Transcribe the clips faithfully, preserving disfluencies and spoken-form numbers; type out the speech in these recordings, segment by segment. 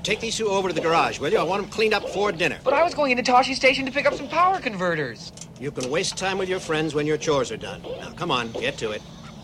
take these two over to the garage, will you? I want them cleaned up before dinner. But I was going into Toshi Station to pick up some power converters. You can waste time with your friends when your chores are done. Now, come on, get to it.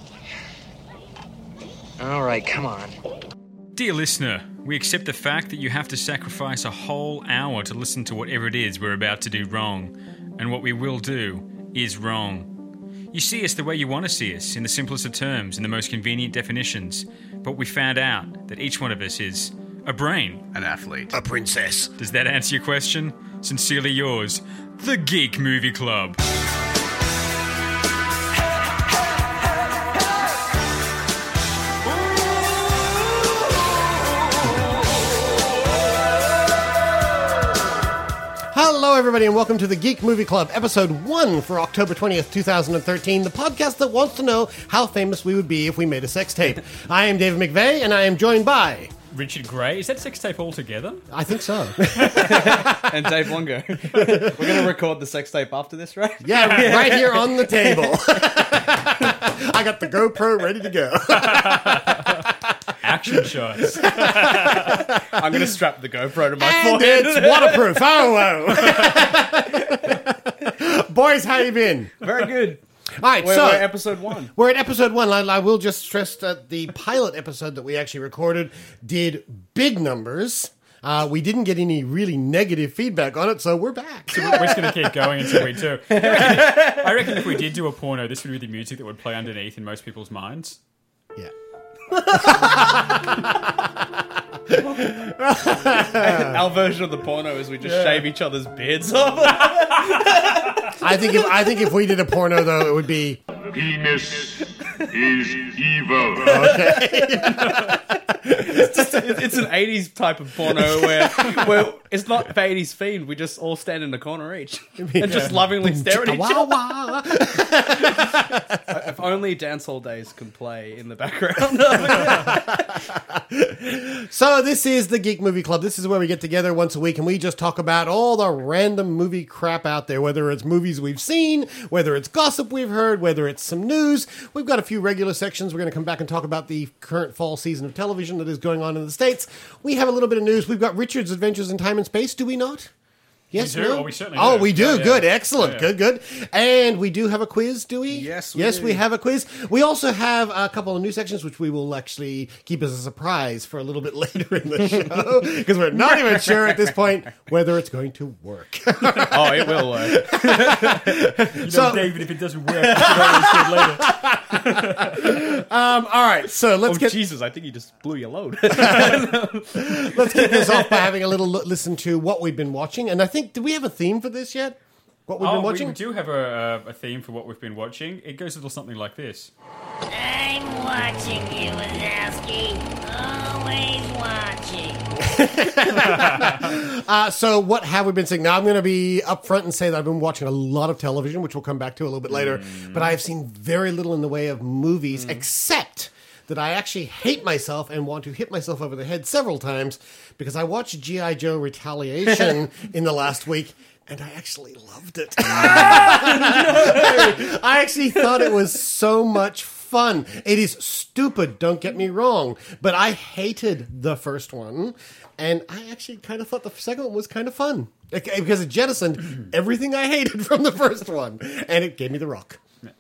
All right, come on. Dear listener, we accept the fact that you have to sacrifice a whole hour to listen to whatever it is we're about to do wrong. And what we will do is wrong. You see us the way you want to see us, in the simplest of terms, in the most convenient definitions. But we found out that each one of us is a brain. An athlete. A princess. Does that answer your question? Sincerely yours, The Geek Movie Club. Hello, everybody, and welcome to the Geek Movie Club, episode one for October twentieth, twenty thirteen, the podcast that wants to know how famous we would be if we made a sex tape. I am David McVeigh, and I am joined by... Richard Gray. Is that sex tape all together? I think so. And Dave Longo. We're going to record the sex tape after this, right? Yeah, right here on the table. I got the GoPro ready to go. Action shots. I'm going to strap the GoPro to my And forehead. it's waterproof. Oh, whoa. Boys, how you been? Very good. All right, We're, so... we're episode one. We're at episode one. I, I will just stress that the pilot episode that we actually recorded did big numbers. Uh, we didn't get any really negative feedback on it, so we're back. So we're just going to keep going until we do. I reckon, I reckon if we did do a porno, this would be the music that would play underneath in most people's minds. Yeah. Our version of the porno is we just yeah. shave each other's beards off. I think if I think if we did a porno, though, it would be... Penis is evil. Okay. It's, just, it's an eighties type of porno where, where it's not for eighties themed. We just all stand in a corner each and yeah. just lovingly stare at each other. If only Dancehall Days can play in the background. So this is the Geek Movie Club. This is where we get together once a week and we just talk about all the random movie crap out there, whether it's movies we've seen, whether it's gossip we've heard, whether it's some news. We've got a few regular sections. We're going to come back and talk about the current fall season of television that is going on in the States. We have a little bit of news. We've got Richard's Adventures in Time and Space, do we not? Yes, we do. no? Oh, we certainly oh, do. we do. Yeah, yeah. Good. Excellent. Yeah, yeah. Good, good. And we do have a quiz, do we? Yes, we Yes, do. we have a quiz. We also have a couple of new sections, which we will actually keep as a surprise for a little bit later in the show, because we're not even sure at this point whether it's going to work. Oh, it will work. You know, So- David, if it doesn't work, you can always do it later. um, all right, so let's Oh, get Jesus, I think you just blew your load. let's kick this off by having a little look, listen to what we've been watching. And I think, do we have a theme for this yet? What we've Oh, been we, watching? we do have a, a theme for what we've been watching. It goes a little something like this. I'm watching you, Wazowski. Always watching. Uh, so what have we been seeing? Now, I'm going to be upfront and say that I've been watching a lot of television, which we'll come back to a little bit later. Mm. But I have seen very little in the way of movies, Mm. except that I actually hate myself and want to hit myself over the head several times because I watched G I. Joe Retaliation in the last week. And I actually loved it. I actually thought it was so much fun. It is stupid, don't get me wrong. But I hated the first one. And I actually kind of thought the second one was kind of fun. Because it jettisoned everything I hated from the first one. And it gave me The Rock.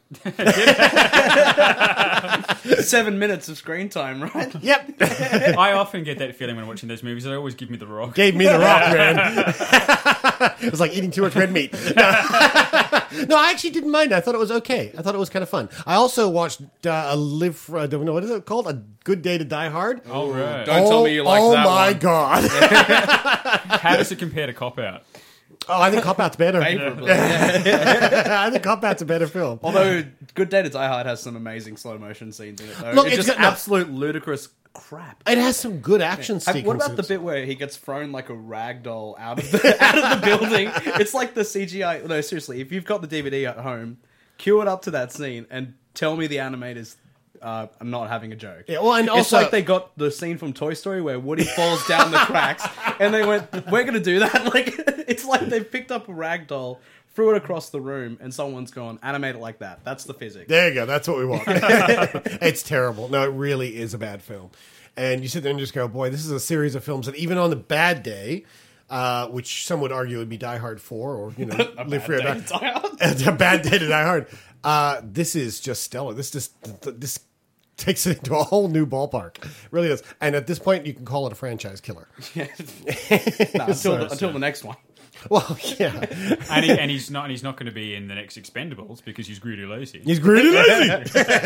Seven minutes of screen time, right? Yep. I often get that feeling when watching those movies. They always give me The Rock. Gave me The Rock, man. It was like eating too much red meat. No. No, I actually didn't mind it. I thought it was okay. I thought it was kind of fun. I also watched uh, a Live for, uh, don't know, what is it called? A Good Day to Die Hard. Oh, right. Don't tell me you like oh that my one. God. How does it compare to Cop Out? Oh, I think Cop Out's better. Favorably. Yeah. I think Cop Out's a better film. Although Good Day to Die Hard has some amazing slow motion scenes in it, though. Look, it's, it's just got- no. absolute ludicrous crap. It has some good action And sequences. what about the bit where he gets thrown like a rag doll out of the out of the building? It's like the C G I. No, seriously, if you've got the D V D at home, cue it up to that scene and tell me the animators uh, are not having a joke. Yeah, well, and It's also- like they got the scene from Toy Story where Woody falls down the cracks, and they went, "We're going to do that." Like, it's like they've picked up a rag doll, threw it across the room, and someone's gone, "Animate it like that." That's the physics. There you go. That's what we want. It's terrible. No, it really is a bad film. and you sit there and just go, boy, this is a series of films that even on the bad day, uh, which some would argue would be Die Hard four, or you know, Live Free or Die. It's a bad day to Die Hard. Uh, this is just stellar. This just this takes it into a whole new ballpark. It really does. And at this point, you can call it a franchise killer. no, until, So- the, until the next one. Well, yeah, and, he, and he's not. And he's not going to be in the next Expendables because he's greedy lazy. he's greedy lazy.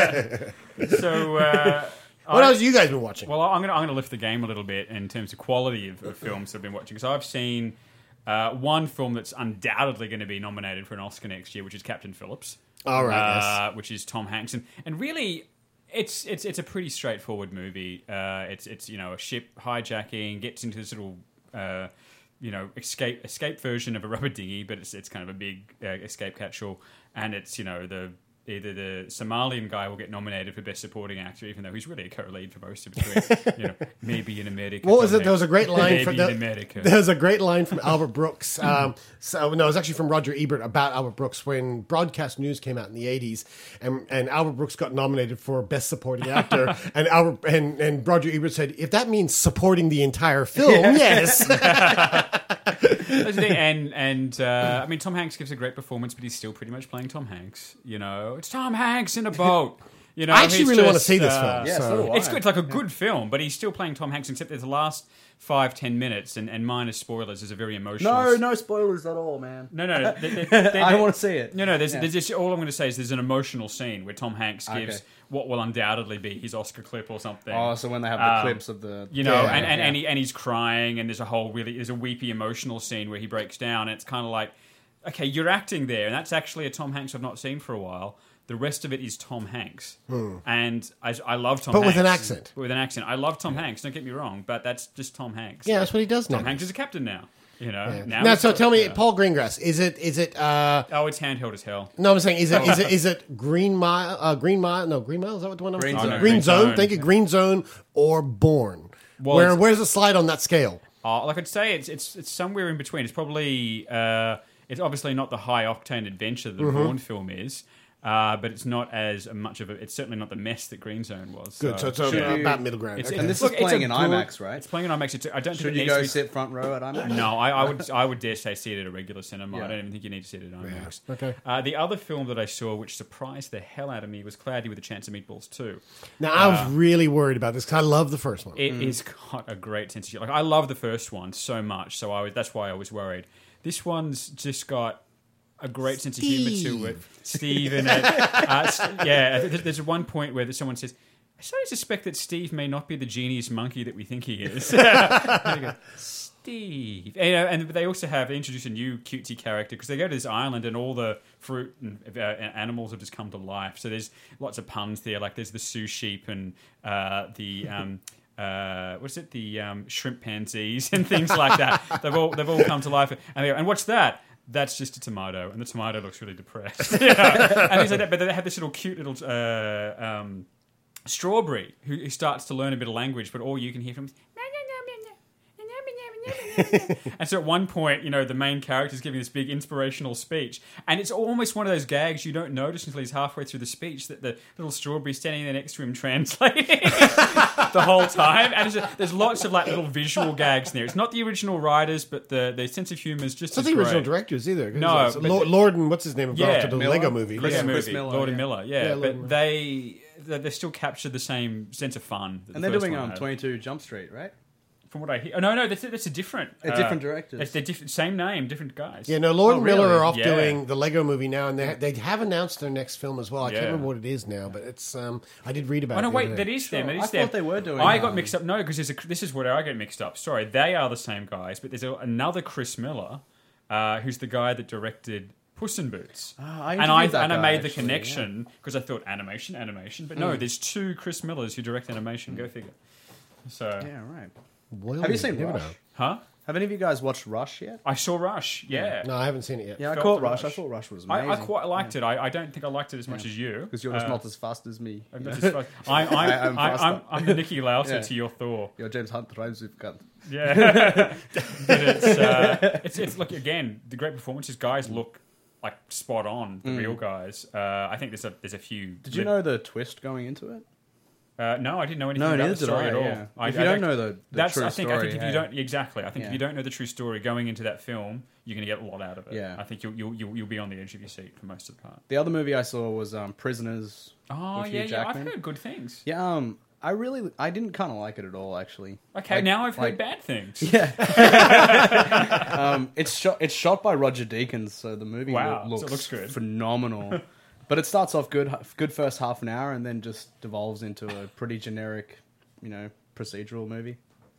So, uh, What I- else have you guys been watching? Well, I'm going to I'm going to lift the game a little bit in terms of quality of, of films I've been watching. So I've seen uh, one film that's undoubtedly going to be nominated for an Oscar next year, which is Captain Phillips. All right, uh, which is Tom Hanks, and, and really, it's it's it's a pretty straightforward movie. Uh, it's it's you know a ship hijacking, gets into this little. Uh, you know, escape escape version of a rubber dinghy, but it's it's kind of a big uh, escape catch-all, and it's you know the either the Somalian guy will get nominated for best supporting actor, even though he's really a co-lead for most of it. You know, maybe in America. What was Tom it? There was a great Hanks. line Maybe from in the, America. there was a great line from Albert Brooks. Um, so no, it was actually from Roger Ebert about Albert Brooks when Broadcast News came out in the eighties, and, and Albert Brooks got nominated for best supporting actor, and Albert and, and Roger Ebert said, if that means supporting the entire film, yes. That's the thing. And and uh, I mean, Tom Hanks gives a great performance, but he's still pretty much playing Tom Hanks. You know, it's Tom Hanks in a boat. You know, I actually he's really want to just, see this uh, film. Yeah, so. so do I. It's good. It's like a good film, but he's still playing Tom Hanks, except there's the last five, ten minutes, and, and minus spoilers, is a very emotional... No, no spoilers at all, man. No, no, no. They- they- they- I they- want to see it. No, no, there's, Yeah. there's just... All I'm going to say is there's an emotional scene where Tom Hanks gives Okay. what will undoubtedly be his Oscar clip or something. Oh, so when they have the Um, clips of the... You know, Yeah, and, and, yeah. and, he, and he's crying, and there's a whole really... There's a weepy emotional scene where he breaks down, and it's kind of like, okay, you're acting there, and that's actually a Tom Hanks I've not seen for a while. The rest of it is Tom Hanks. And I, I love Tom But Hanks. with an accent. With an accent. I love Tom Hanks, don't get me wrong, but that's just Tom Hanks. Yeah, that's what he does now. Tom Hanks is a captain now. You know? Yeah. Now, Now, he's so got- tell me, yeah. Paul Greengrass, is it is it? Uh, Oh, it's handheld as hell. no, I'm saying, is it is it is it Green Mile? Uh, Green Mile? No, Green Mile. Is that what the one I'm Green thinking? Zone. Green Green Zone. Zone. Thank you. Green Zone or Bourne. Well, Where it's- where's the slide on that scale? Uh, like I'd say, it's it's it's somewhere in between. It's probably uh, it's obviously not the high octane adventure that the Mm-hmm. Bourne film is, uh, but it's not as much of a. It's certainly not the mess that Green Zone was. Good. So, so Should uh, you- about middle ground. It's, Okay. And this look, is it's a playing in good- IMAX, right? It's playing in IMAX. It's, I don't Should think it you needs go to be, sit front row at IMAX? No, I, I would I would dare say see it at a regular cinema. Yeah. I don't even think you need to see it at IMAX. Okay. Uh, the other film that I saw, which surprised the hell out of me, was Cloudy with a Chance of Meatballs two. Now I was really worried about this because I love the first one. It has got a great sense of humor. Like I love the first one so much, so I was that's why I was worried. This one's just got a great sense of humor to it. Steve in it. Uh, s- yeah, there's, there's one point where someone says, "I sort of suspect that Steve may not be the genius monkey that we think he is." And I go, Steve, and, uh, and they also have they introduce a new cutesy character because they go to this island and all the fruit and uh, animals have just come to life. So there's lots of puns there, like there's the Sioux sheep and uh, the. Um, uh, what's it? The um, shrimp pansies and things like that. They've all they've all come to life. And they go, and what's that? That's just a tomato, and the tomato looks really depressed. You know? And things like that. But they have this little cute little uh, um, strawberry who, who starts to learn a bit of language, but all you can hear from. Is, and so at one point, you know, the main character is giving this big inspirational speech, and it's almost one of those gags you don't notice until he's halfway through the speech that the little strawberry standing there next to him translating the whole time. And it's just, there's lots of like little visual gags in there. It's not the original writers, but the, the sense of humor is just It's not as the original great. directors either. 'cause No, it's but Lord, the- Lord and what's his name? Yeah, to the Miller? Lego movie. Chris- Lego Yeah. Chris movie, Miller, Lord and yeah. Miller, yeah, Yeah, Lord but and Miller. they they they still captured the same sense of fun. That the And they're first doing one um, had. twenty-two Jump Street, right? From what I hear, oh, no, no, that's that's a different, Uh, different directors. It's, they're different, same name, different guys. Yeah, no, Lord Oh, and Miller really? are off Yeah. doing the Lego movie now, and they they have announced their next film as well. I Yeah. can't remember what it is now, but it's um I did read about Oh it. no! the Wait, other that day. is them. That I is thought them. they were doing, I got um, mixed up. No, because this is where I get mixed up. Sorry, they are the same guys, but there's a, another Chris Miller, uh, who's the guy that directed Puss in Boots. Ah, I and I interviewed that and I guy, made the actually, connection because I thought animation, animation, but no, there's two Chris Millers who direct animation. Go figure. So, Yeah, right. Well, Have you seen never Rush? know. huh? Have any of you guys watched Rush yet? I saw Rush. Yeah. No, I haven't seen it yet. Yeah, I Felt caught the Rush. I Rush. thought Rush was I, amazing. I quite liked it. I, I don't think I liked it as much as you Because you're just Uh, not as fast as me. I'm, not as fast- I, I, I am I, I'm, faster. I'm the Nicky Lauda Yeah. to your Thor. You're James Hunt rhymes with cunt. Yeah, but it's, uh, it's it's look again. The great performances, guys look like spot on. The real guys. Uh, I think there's a there's a few. Did you know the twist going into it? Uh, no, I didn't know anything No, about neither the did story I, at all. yeah. I, If I you don't know the- the that's, true I think, I think story, if you hey. don't exactly, I think Yeah. if you don't know the true story going into that film, you're going to get a lot out of it. Yeah. I think you'll, you'll you'll you'll be on the edge of your seat for most of the part. The other movie I saw was um, Prisoners. Oh with yeah, Hugh yeah, I've Jackman. heard good things. Yeah, um, I really, I didn't kind of like it at all, actually. Okay, Like- now I've heard like- bad things. Yeah. um, it's shot. It's shot by Roger Deakins, so the movie Wow, loo- so it looks, looks good. phenomenal. But it starts off good, good first half an hour, and then just devolves into a pretty generic, you know, procedural movie.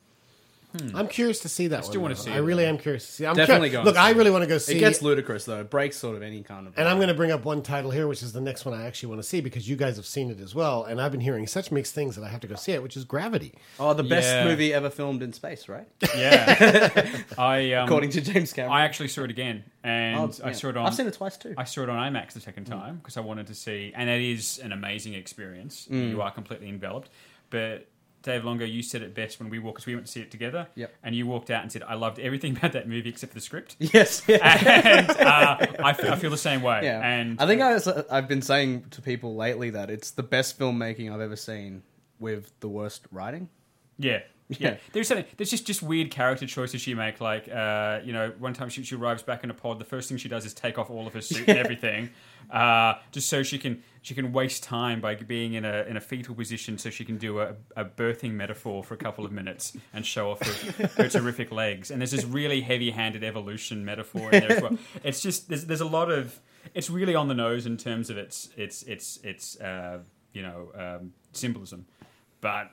I'm curious to see that. I still one, wanna though. see I it, really though. am curious to see. I'm Definitely cur- go and Look, see I it. really want to go see It gets ludicrous though. It breaks sort of any kind of. And I'm going to bring up one title here, which is the next one I actually want to see because you guys have seen it as well, and I've been hearing such mixed things that I have to go see it, which is Gravity. Oh, the best Yeah. movie ever filmed in space, right? Yeah, I um, According to James Cameron. I actually saw it again, and Oh, I yeah. saw it on. I've seen it twice too. I saw it on IMAX the second time because I wanted to see, and it is an amazing experience. Mm. You are completely enveloped. But Dave Longo, you said it best when we walked, because we went to see it together. Yep. And you walked out and said, "I loved everything about that movie except for the script." Yes. Yeah. And uh, I, f- I feel the same way. Yeah. And I think I was, I've been saying to people lately that it's the best filmmaking I've ever seen with the worst writing. Yeah. Yeah. Yeah. There's something, there's just, just weird character choices she make. Like, uh, you know, one time she, she arrives back in a pod, the first thing she does is take off all of her suit and everything, uh, just so she can she can waste time by being in a in a fetal position, so she can do a, a birthing metaphor for a couple of minutes and show off her, her terrific legs. And there's this really heavy-handed evolution metaphor in there as well. It's just there's there's a lot of it's really on the nose in terms of its its its its uh, you know um, symbolism, but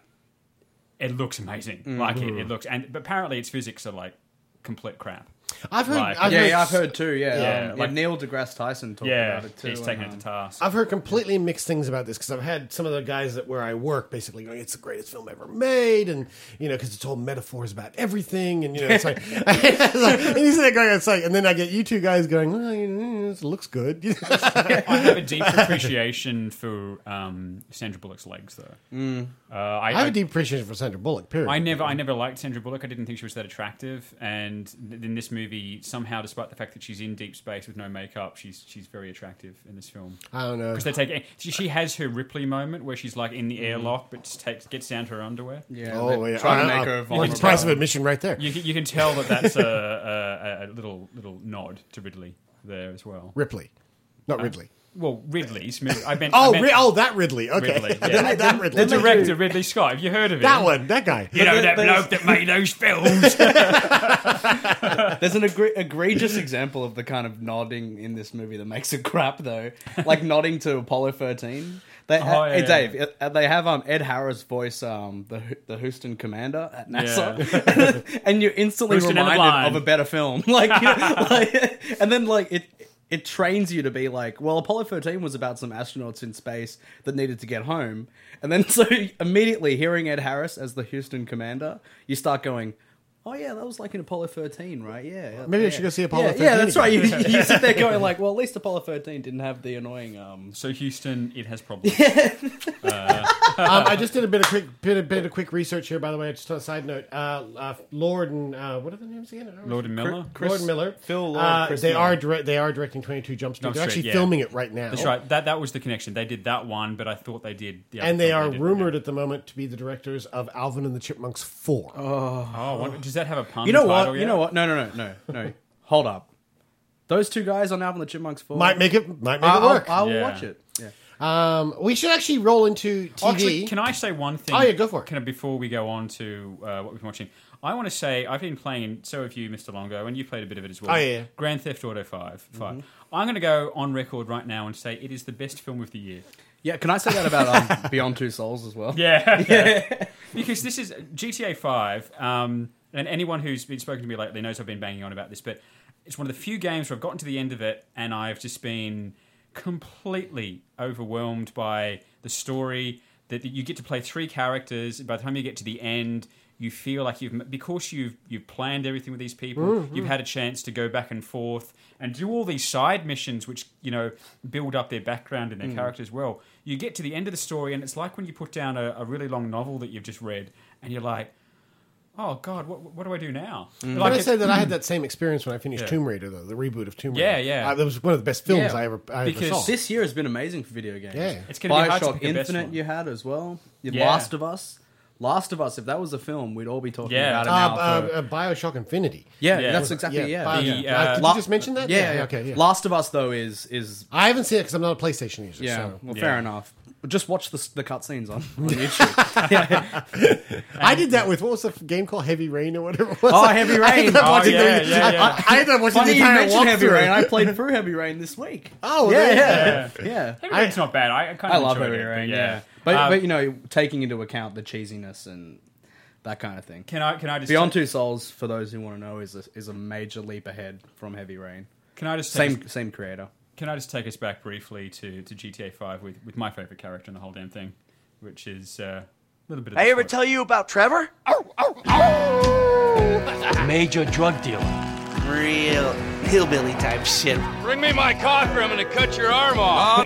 it looks amazing. Like it, it looks, and but apparently its physics are like complete crap. I've heard. Like- I've yeah, heard, yeah, I've heard too. Yeah, Yeah, um, yeah like- Neil deGrasse Tyson talked Yeah, about it too. he's taking and, it to um, task. I've heard completely mixed things about this because I've had some of the guys that where I work basically going, "It's the greatest film ever made," and you know, because it's all metaphors about everything, and you know, it's like, it's like and he's there going, "It's like," and then I get you two guys going, "Oh, you know, it looks good." I have a deep appreciation for um, Sandra Bullock's legs, though. Mm. Uh, I, I have I, a deep appreciation for Sandra Bullock. Period. I never, I never liked Sandra Bullock. I didn't think she was that attractive, and th- in this movie, somehow, despite the fact that she's in deep space with no makeup, she's she's very attractive in this film. I don't know. Because they take, she, she has her Ripley moment where she's like in the airlock, but just takes gets down to her underwear. Yeah, Oh, they're yeah. trying to Uh, make uh, her well, vulnerable. it's price of admission right there. You, can- you can tell that that's a, a, a little little nod to Ridley there as well. Ripley, not Ridley. Well, Ridley's. I meant. I Oh, meant Ri- oh, that Ridley. Okay, Ridley, I yeah. didn't like that Ridley. the director Ridley Scott. Have you heard of him? That one, that guy. You know that There's- bloke that made those films. There's an egre- egregious example of the kind of nodding in this movie that makes it crap, though. Like nodding to Apollo thirteen. They ha- Oh, yeah, hey, yeah. Dave, uh, they have um, Ed Harris voice um, the Hu- the Houston commander at NASA, and you're instantly Houston and the reminded Blind. of a better film. Like, you know, like, and then like it. It trains you to be like, well, Apollo thirteen was about some astronauts in space that needed to get home. And then so immediately hearing Ed Harris as the Houston commander, you start going, oh yeah, that was like in Apollo thirteen, right? Yeah. Maybe I yeah. should go see Apollo yeah, thirteen Yeah, that's right. You, again. you sit there going like, well, at least Apollo thirteen didn't have the annoying... Um... So Houston, it has problems. um, I just did a bit of quick bit of, bit of quick research here, by the way. Just on a side note, uh, uh, Lord and uh, what are the names again? Lord and Miller. Chris- Lord and Miller. Phil Lord, Uh, Chris they Miller. are direct, they are directing twenty-two Jump Street. Jump They're Street, actually yeah. filming it right now. That's right. That that was the connection. They did that one, but I thought they did the other And they film are did. rumored at the moment to be the directors of Alvin and the Chipmunks four. Oh, what, does that have a pun? You know title what? You yet? know what? No, no, no, no, no. Hold up. Those two guys on Alvin and the Chipmunks four... Might make it might make I'll, it work. I'll Yeah. watch it. Yeah. um, we should actually roll into T V. Actually, can I say one thing? Oh, yeah, go for it. Can I, before we go on to uh, what we've been watching, I want to say I've been playing. So have you, Mister Longo, and you played a bit of it as well. Oh, yeah, yeah. Grand Theft Auto Five. Five. Mm-hmm. I'm going to go on record right now and say it is the best film of the year. Yeah, can I say that about um, Beyond Two Souls as well? Yeah, yeah. Because this is G T A Five, um, and anyone who's been spoken to me lately knows I've been banging on about this, but it's one of the few games where I've gotten to the end of it and I've just been completely overwhelmed by the story. That you get to play three characters. By the time you get to the end, you feel like you've because you've you've planned everything with these people. Mm-hmm. You've had a chance to go back and forth and do all these side missions, which you know build up their background and their Mm. characters well. You get to the end of the story, and it's like when you put down a, a really long novel that you've just read, and you're like, oh god, what what do I do now? Can Like I it- say that I had that same experience when I finished Yeah. Tomb Raider, though, the reboot of Tomb Yeah, Raider. yeah. Uh, that was one of the best films Yeah, I ever, I because ever saw. This year has been amazing for video games. Yeah. It's gonna be hard to Bioshock pick a best Infinite one. you had as well. Your Yeah. Last of Us. Last of Us, if that was a film, we'd all be talking Yeah. about it uh, now. uh, for- uh, Bioshock Infinity. yeah, yeah. that's exactly, yeah. Bio- The, uh, uh, did La- you just mention that? Yeah, yeah, Okay, yeah. Last of Us, though, is... is I haven't seen it because I'm not a PlayStation user. yeah, So. well, Yeah. fair enough. Just watch the, the cutscenes on, on YouTube. I did that with, what was the f- game called? Heavy Rain or whatever it was? Oh, Heavy I ended Rain. up Oh, watching yeah, the, yeah, I- yeah. I, I ended up watching Funny the you entire mentioned Heavy walkthrough. Rain. I played through Heavy Rain this week. Oh, yeah, there you yeah, go. yeah. Heavy Rain's not bad. I, I kind I of love enjoyed Heavy it, Rain, but yeah. yeah. But, Um, but, you know, taking into account the cheesiness and that kind of thing. can I can I just Beyond take, Two Souls, for those who want to know, is a, is a major leap ahead from Heavy Rain. can I just take Same us, same creator. can I just take us back briefly to, to G T A five with, with my favorite character in the whole damn thing, which is uh, a little bit of I the ever plot. tell you about Trevor? Major drug dealer. Real hillbilly type shit. Bring me my coffee, I'm gonna cut your arm off.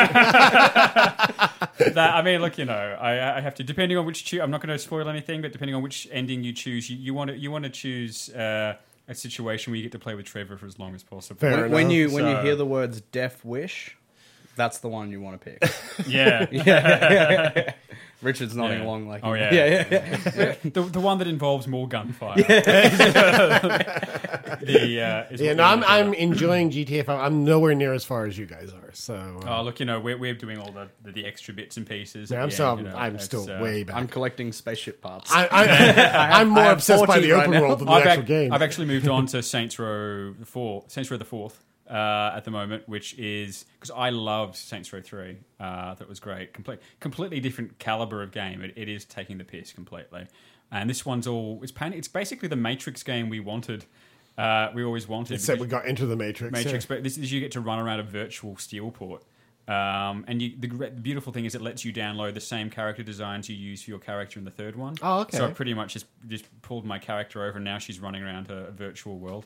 That, I mean, look, you know, I, I have to. Depending on which, choo- I'm not going to spoil anything, but depending on which ending you choose, you, you want to you want to choose uh, a situation where you get to play with Trevor for as long as possible. Fair When, enough. when you when you So- hear the words "Death Wish," that's the one you want to pick. Yeah, Richard's nodding Yeah. along like, Oh, yeah. yeah, yeah. the the one that involves more gunfire. the uh, is Yeah, what no, we I'm, look I'm at. enjoying G T A five. I'm nowhere near as far as you guys are. So, uh, Oh, look, you know, we're, we're doing all the, the, the extra bits and pieces. yeah, at I'm the still, end, you know, I'm it's, still uh, way back. I'm collecting spaceship parts. I, I, I'm more I have obsessed by fourteen the right open now. world than the I've, actual ac- game. I've actually moved on to Saints Row the four, Saints Row the Fourth uh, at the moment, which is because I loved Saints Row three. Uh, that was great. Complete, completely different caliber of game. It, it is taking the piss completely, and this one's all it's pain. It's basically the Matrix game we wanted. Uh, we always wanted. Except because- we got Into the Matrix. Matrix, yeah. but this is you get to run around a virtual Steelport. Um, and you, the, gre- the beautiful thing is it lets you download the same character designs you use for your character in the third one. Oh, okay. So I pretty much just, just pulled my character over and now she's running around a, a virtual world.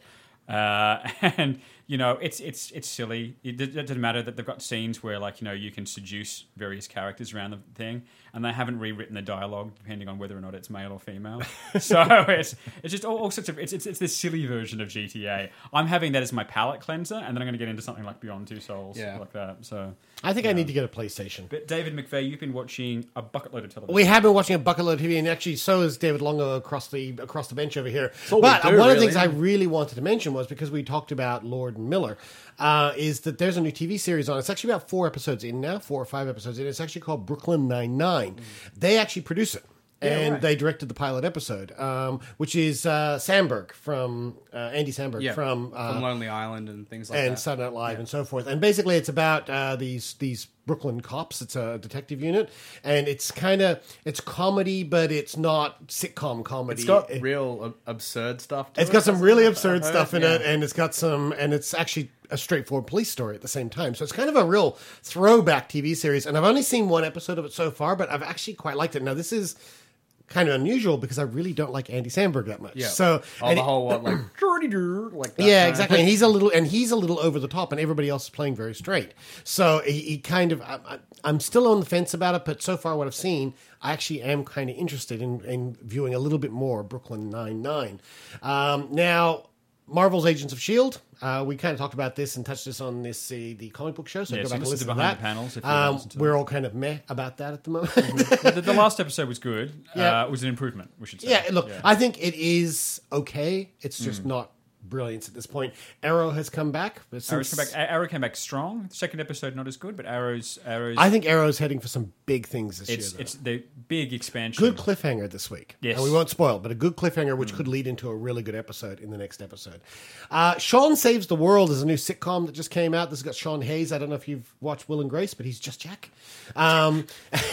Uh, and, you know, it's it's it's silly. It, it doesn't matter that they've got scenes where, like, you know, you can seduce various characters around the thing, and they haven't rewritten the dialogue depending on whether or not it's male or female. So it's it's just all, all sorts of it's, it's it's this silly version of G T A. I'm having that as my palate cleanser, and then I'm going to get into something like Beyond Two Souls, Yeah. like that. So, I think I need to get a PlayStation. but David McVeigh, you've been watching a bucket load of television. We have been watching a bucket load of T V, and actually, so is David Longo across the across the bench over here. all But we do, one of the really. things I really wanted to mention was because we talked about Lord and Miller, uh, is that there's a new T V series on. It's actually about four episodes in now, four or five episodes in. It's actually called Brooklyn Nine Nine. They actually produce it. And right. they directed the pilot episode, um, which is uh, Sandberg from uh, Andy Sandberg yeah, from uh, from Lonely Island and things like and that. Saturday Night Live and so forth. And basically, it's about uh, these these Brooklyn cops. It's a detective unit, and it's kind of it's comedy, but it's not sitcom comedy. It's got It- real ab- absurd stuff. To it's it, got some hasn't really it? absurd I've stuff in heard, it, yeah. and it's got some, and it's actually a straightforward police story at the same time. So it's kind of a real throwback T V series. And I've only seen one episode of it so far, but I've actually quite liked it. Now this is kind of unusual because I really don't like Andy Samberg that much. Yeah. So Oh, and the it- whole what, like like that yeah, kind of- exactly. And he's a little, and he's a little over the top, and everybody else is playing very straight. So he, he kind of, I, I- I'm still on the fence about it, but so far what I've seen, I actually am kind of interested in, in viewing a little bit more Brooklyn Nine Nine. Um, now, Marvel's Agents of Shield. Uh, we kind of talked about this and touched this on this uh, the comic book show. So Yeah, go so back and listen listen to to Behind that. the Panels if you Um, listen to we're that. all kind of meh about that at the moment. the, the last episode was good. Yeah. Uh, it was an improvement, we should say. Yeah, look, Yeah. I think it is okay. It's just Mm. not brilliant at this point. Arrow has come back. But Arrow's since- come back. Arrow came back strong. The second episode not as good, but Arrow's Arrow's. I think Arrow's heading for some big things this it's year. though. it's the big expansion. Good cliffhanger this week. Yes. And we won't spoil, but a good cliffhanger which could lead into a really good episode in the next episode. Uh, Sean Saves the World is a new sitcom that just came out. This has got Sean Hayes. I don't know if you've watched Will and Grace, but he's just Jack. Um,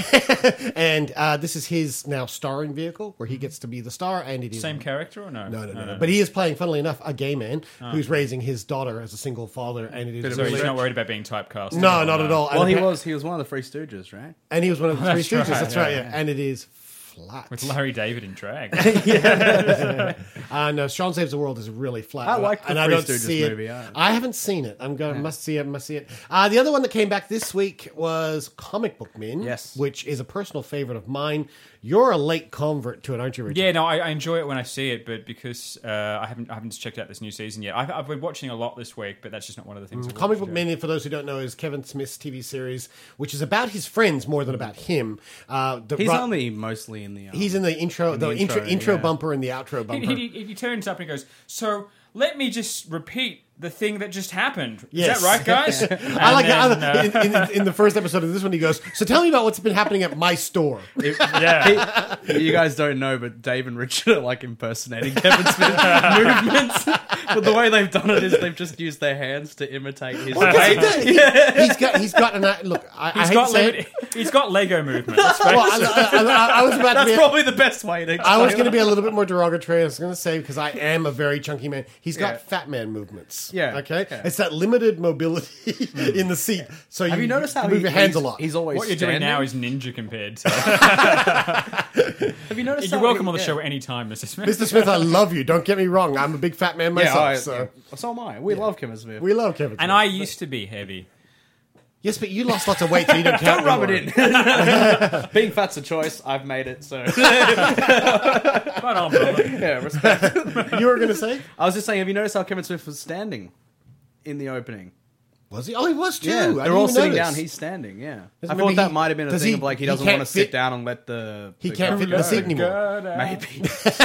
and uh, this is his now starring vehicle where he gets to be the star. And it is Same character or no? No, no, no, no. But he is playing, funnily enough, a gay man who's raising his daughter as a single father. And it is So really... he's not worried about being typecast. No, not at all. Well, And he appa- was he was one of the Three Stooges, right? And he was one of the Three That's Stooges. right, That's yeah, right, yeah. yeah. And it is flat. With Larry David in drag. Uh, no, Sean Saves the World is really flat. I like the and I Three don't Stooges see movie, it. yeah. I haven't seen it. I'm going. Must see it. Must see it. Uh, the other one that came back this week was Comic Book Men. Yes. which is a personal favorite of mine. You're a late convert to it, aren't you, Richard? Yeah, no, I, I enjoy it when I see it, but because uh, I haven't I haven't checked out this new season yet. I've, I've been watching a lot this week, but that's just not one of the things. Mm, I Comic watch, Book Mania, for those who don't know, is Kevin Smith's T V series, which is about his friends more than about him. Uh, the, He's ru- only mostly in the. Um, He's in the intro, in the, the intro, intro, intro yeah. bumper and the outro bumper. He, he, he turns up and he goes, "So let me just repeat the thing that just happened. Yes. Is that right, guys?" I like then, that. uh, In, in, in the first episode of this one, he goes, "So tell me about what's been happening at my store." yeah. He- you guys don't know, but Dave and Richard are like impersonating Kevin Smith movements. But the way they've done it is they've just used their hands to imitate his. Well, 'cause he face. does- he, he's got, he's got an uh, look. I, He's I hate got to say limit, it. he's got Lego movements. That's Well, I, I, I, I was about That's to be. probably the best way to. I was explain going to it. be a little bit more derogatory. I was going to say because I am a very chunky man. He's got Yeah. fat man movements. Yeah. Okay. Yeah. It's that limited mobility in the seat. So Have you noticed how move he, your hands he's, a lot? He's always What you're doing standing? now is ninja compared to. Have you noticed? You're how welcome he- on the yeah. show anytime, Mister Smith. Mister Smith, I love you. Don't get me wrong. I'm a big fat man myself. Yeah, I, so yeah. so am I. We love Kevin Smith. we love Kevin. And Smith. I used to be heavy. yes, but you lost lots of weight, so you don't count. Don't rub it anymore. in. Being fat's a choice. I've made it. So Right on, brother. yeah, respect. You were going to say? I was just saying. Have you noticed how Kevin Smith was standing in the opening? Was he? Oh, he was too. Yeah, I they're didn't all even sitting notice. down. He's standing. Yeah, Does- I maybe thought that he- might have been a does thing he- of like he he doesn't can't want to sit fit- down and let the. He the can't fit in the go. seat anymore. Maybe.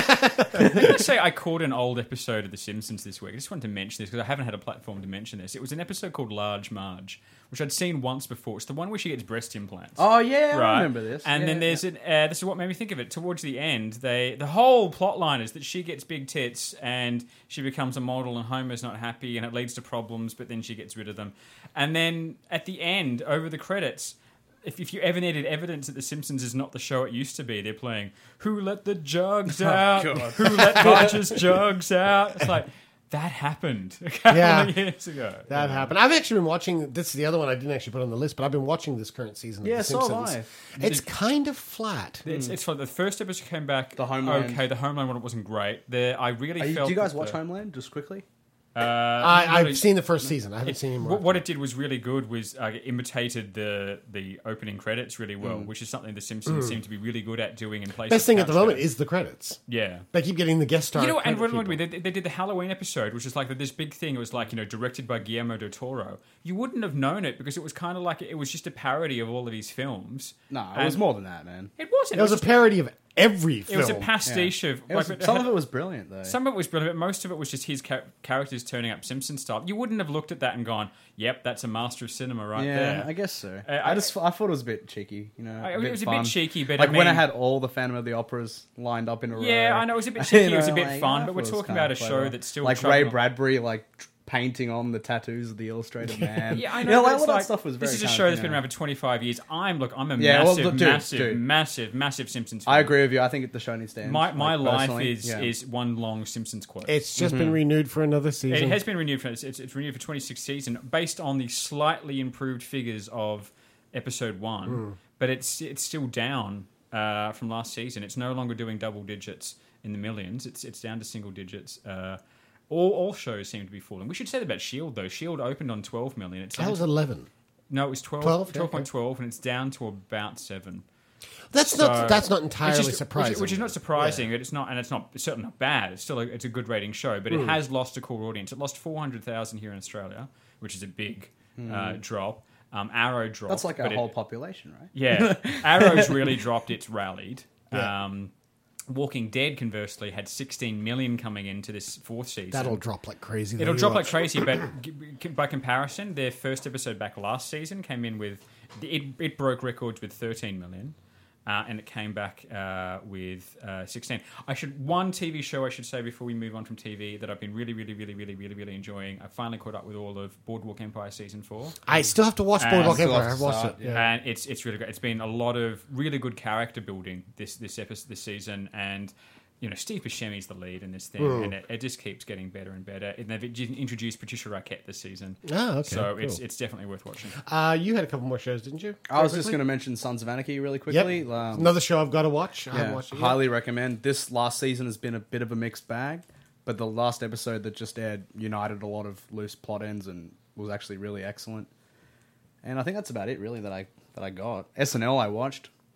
Let's say I caught an old episode of The Simpsons this week. I just wanted to mention this because I haven't had a platform to mention this. It was an episode called Large Marge, which I'd seen once before. It's the one where she gets breast implants. Oh yeah, Right. I remember this. And Yeah, then there's yeah. an, uh, this is what made me think of it. Towards the end, they the whole plot line is that she gets big tits and she becomes a model, and Homer's not happy, and it leads to problems. But then she gets rid of them, and then at the end, over the credits. If, if you ever needed evidence that The Simpsons is not the show it used to be, they're playing "Who Let the Jugs Out? Who Let Marge's Jugs Out?" It's like that happened a couple Yeah. of years ago. That happened. I've actually been watching. This is the other one I didn't actually put on the list, but I've been watching this current season of Yeah, The so have Simpsons. I. It's kind of flat. It's, it's like the first episode came back. The Homeland. Okay, the Homeland one wasn't great. The I really Are you- felt. do you guys that watch the- Homeland just quickly? Uh, I, not a- I've seen the first season. I haven't It- seen any more. what, what it did was really good. Was uh, it imitated the the opening credits really well, Mm. which is something the Simpsons seem to be really good at doing in places. Best thing at the couch moment shows. is the credits. yeah. They keep getting the guest star. You know, and credit what annoyed me, people. they, they did the Halloween episode, which is like this big thing. It was like, you know, directed by Guillermo del Toro. You wouldn't have known it because it was kind of like it was just a parody of all of his films. No, it And was more than that, man. It wasn't. It was a just- parody of every It film. was a pastiche of. It was- like, some of it was brilliant though. Some of it was brilliant, but most of it was just his ca- characters turning up Simpson style. You wouldn't have looked at that and gone, "Yep, that's a master of cinema right yeah, there." I guess so. Uh, I I- just I thought it was a bit cheeky, you know. I- a it bit was a fun. bit cheeky, but like I when I mean- had all the Phantom of the Operas lined up in a row. Yeah, I know, it was a bit cheeky, You it was a know, bit like, fun, I but we're thought it was talking kinda about a show clever. that's still like chugging Ray on- Bradbury, like tr- painting on the tattoos of the illustrated man. Yeah, I know. You know, but like, it's all that like, stuff was very. this is a kind show of, that's you been know. around for twenty-five years. I'm look, I'm a Yeah, well, massive, look, dude, massive, dude. massive, massive Simpsons fan. I agree with you. I think the show needs to end. My my like, life personally. is Yeah. is one long Simpsons quote. It's just Mm-hmm. been renewed for another season. It has been renewed for it's, it's, it's renewed for twenty-sixth season based on the slightly improved figures of episode one, Hmm. but it's it's still down uh, from last season. It's no longer doing double digits in the millions. It's it's down to single digits. Uh, all all shows seem to be falling. We should say that about Shield though. Shield opened on twelve million. It's That down was to- eleven. no, it was twelve, twelve? twelve point Okay. twelve, and it's down to about seven. That's So- not. That's not entirely which is, surprising. Which, which is not surprising. It's not, and it's not it's certainly not bad. It's still a, it's a good rating show, but it Hmm. has lost a core audience. It lost four hundred thousand here in Australia, which is a big uh, drop. Um, Arrow dropped. Hmm. That's like our but it- whole population, right? Yeah, Arrow's really dropped. It's rallied. Um, Walking Dead, conversely, had sixteen million coming into this fourth season. That'll drop like crazy. though. It'll You drop like watch. crazy, but g- by comparison, their first episode back last season came in with it. It broke records with thirteen million, uh, and it came back uh, with uh, sixteen. I should one T V show I should say before we move on from T V that I've been really, really, really, really, really, really enjoying. I finally caught up with all of Boardwalk Empire season four. I still have to watch And- Boardwalk Still have Empire. to I've watched start, it. Yeah. And it's it's really great. It's been a lot of really good character building this this episode this season, and you know Steve Buscemi's the lead in this thing, Mm. and it, it just keeps getting better and better. And they've introduced Patricia Arquette this season, Oh, okay. so cool. it's it's definitely worth watching. Uh, you had a couple more shows, didn't you? I was Very just quickly? going to mention Sons of Anarchy really Yep. quickly. Um, Another show I've got to watch. I haven't yeah, watched it yet. highly recommend. This last season has been a bit of a mixed bag, but the last episode that just aired united a lot of loose plot ends and was actually really excellent. And I think that's about it, really, that I that I got. S N L I watched.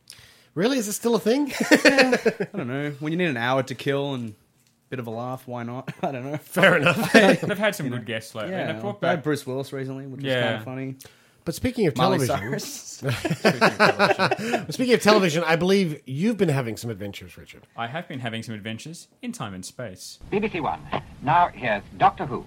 Really? Is it still a thing? I don't know. When you need an hour to kill and a bit of a laugh, why not? I don't know. Fair enough. They've had some good guests lately. Yeah, They've brought they had back Bruce Willis recently, which Yeah. was kind of funny. But speaking of Miley television, Cyrus. speaking of television, I believe you've been having some adventures, Richard. I have been having some adventures in time and space. B B C One. Now here's Doctor Who.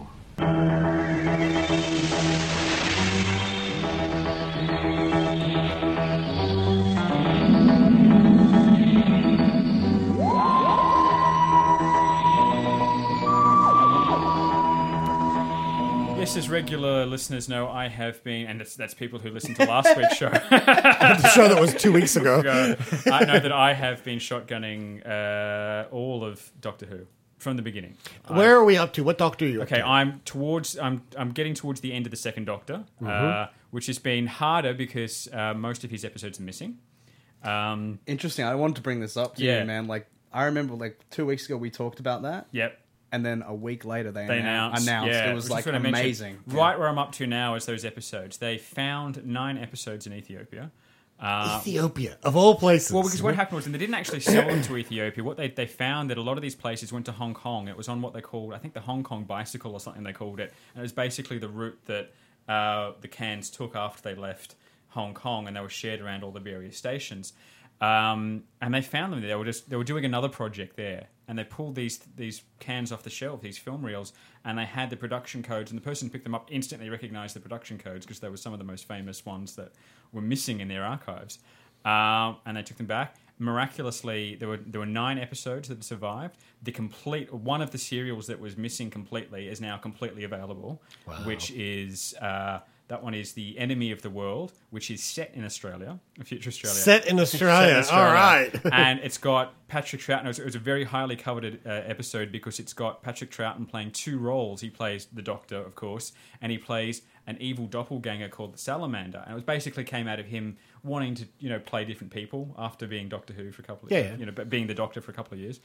Yes, as regular listeners know, I have been, and that's, that's people who listened to last week's show. The show that was two weeks ago. I know that I have been shotgunning uh, all of Doctor Who from the beginning. Where are we up to? What Doctor are you up Okay, to? I'm towards. I'm I'm getting towards the end of the second Doctor, uh, Mhm. which has been harder because uh, most of his episodes are missing. Um, Interesting. I wanted to bring this up to Yeah. you, man. Like, I remember, like, two weeks ago we talked about that. Yep. And then a week later they, They announced. announced, announced. yeah, It was, which is like, what I mentioned. amazing. Right where I'm up to now is those episodes. They found nine episodes in Ethiopia. Uh, Ethiopia, of all places. Well, because what happened was, and they didn't actually sell them to Ethiopia. What they they found that a lot of these places went to Hong Kong. It was on what they called, I think, the Hong Kong bicycle or something they called it. And it was basically the route that uh, the cans took after they left Hong Kong, and they were shared around all the various stations. Um, and they found them. They were just they were doing another project there, and they pulled these these cans off the shelf, these film reels, and they had the production codes. And the person who picked them up instantly recognized the production codes because they were some of the most famous ones that were missing in their archives. Um, and they took them back. Miraculously, there were there were nine episodes that survived. The complete one of the serials that was missing completely is now completely available, Wow. which is. Uh, That one is The Enemy of the World, which is set in Australia, future Australia. Set in Australia, all right. And it's got Patrick Troughton. It was, it was a very highly coveted uh, episode because it's got Patrick Troughton playing two roles. He plays the Doctor, of course, and he plays an evil doppelganger called the Salamander. And it was basically came out of him wanting to, you know, play different people after being Doctor Who for a couple of Yeah, years, yeah. you know, but being the Doctor for a couple of years.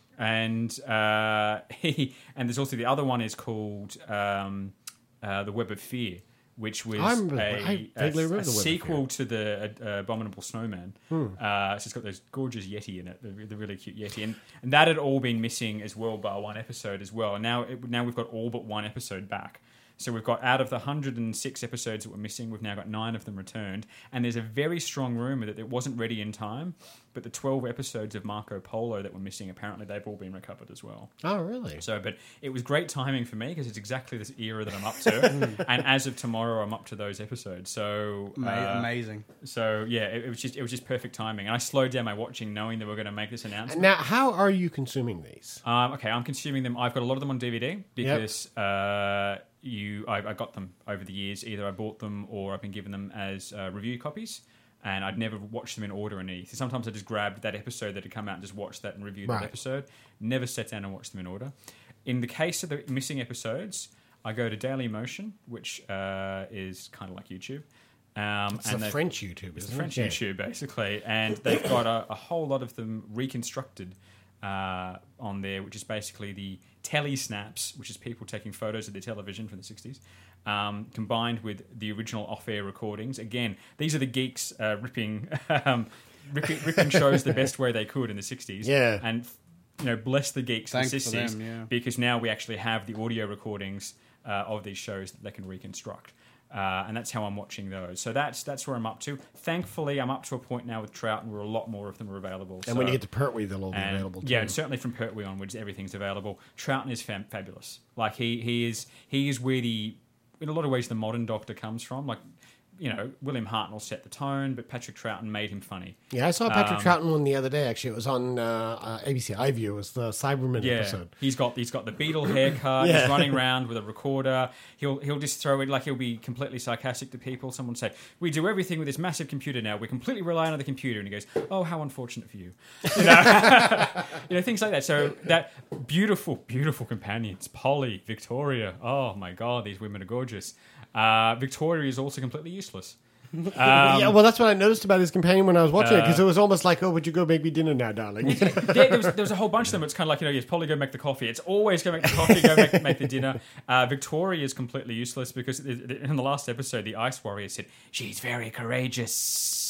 And uh, he and there's also the other one is called um, uh, The Web of Fear, which was I remember- a, I a, vaguely remember a The Web of sequel to the uh, Abominable Snowman. Hmm. Uh, so it's got those gorgeous Yeti in it, the, the really cute Yeti, and, and that had all been missing as well, bar one episode as well. And now, it, now we've got all but one episode back. So we've got out of the one hundred six episodes that were missing, we've now got nine of them returned. And there's a very strong rumor that it wasn't ready in time, but the twelve episodes of Marco Polo that were missing, apparently they've all been recovered as well. Oh, really? So, but it was great timing for me because it's exactly this era that I'm up to. And as of tomorrow, I'm up to those episodes. So Ama- uh, amazing. So yeah, it, it was just it was just perfect timing. And I slowed down my watching, knowing that we're going to make this announcement. Now, how are you consuming these? Um, okay, I'm consuming them. I've got a lot of them on D V D because uh, you, I, I got them over the years. Either I bought them or I've been given them as uh, review copies, and I'd never watched them in order or anything. Sometimes I just grabbed that episode that had come out and just watched that and reviewed Right. that episode. Never sat down and watched them in order. In the case of the missing episodes, I go to Daily Motion, which uh, is kind of like YouTube. Um, It's and the they've- French YouTube, It's isn't the French it? Yeah. YouTube, basically. And they've got a, a whole lot of them reconstructed uh, on there, which is basically the telly snaps, which is people taking photos of their television from the sixties, um, combined with the original off-air recordings. Again, these are the geeks uh, ripping, um, ripping ripping shows the best way they could in the sixties. Yeah. And, you know, bless the geeks Thanks and for sissies, them, yeah. because now we actually have the audio recordings uh, of these shows that they can reconstruct. Uh, and that's how I'm watching those. So that's that's where I'm up to. Thankfully, I'm up to a point now with Trout, and where a lot more of them are available. And when you get to Pertwee, they'll all be and, available too. Yeah, and certainly from Pertwee onwards, everything's available. Troughton is fam- fabulous. Like he he is he is where the in a lot of ways the modern Doctor comes from. Like, you know, William Hartnell set the tone, but Patrick Troughton made him funny. Yeah, I saw a Patrick Um, Troughton one the other day. Actually, it was on uh, uh, A B C iView. It was the Cyberman Yeah, episode. he's got he's got the Beatle haircut. Yeah. He's running around with a recorder. He'll he'll just throw in like he'll be completely sarcastic to people. Someone will say, "We do everything with this massive computer now. We're completely reliant on the computer." And he goes, "Oh, how unfortunate for you." You know, you know things like that. So that beautiful, beautiful companions, Polly, Victoria. Oh my God, these women are gorgeous. Uh, Victoria is also completely useless. Um, yeah, well, that's what I noticed about his companion when I was watching it, because uh, it was almost like, "Oh, would you go make me dinner now, darling?" there, there, was, there was a whole bunch of them. It's kind of like, you know, yes, Polly, go make the coffee. It's always go make the coffee, go make, make the dinner. Uh, Victoria is completely useless because in the last episode, the Ice Warrior said, "She's very courageous,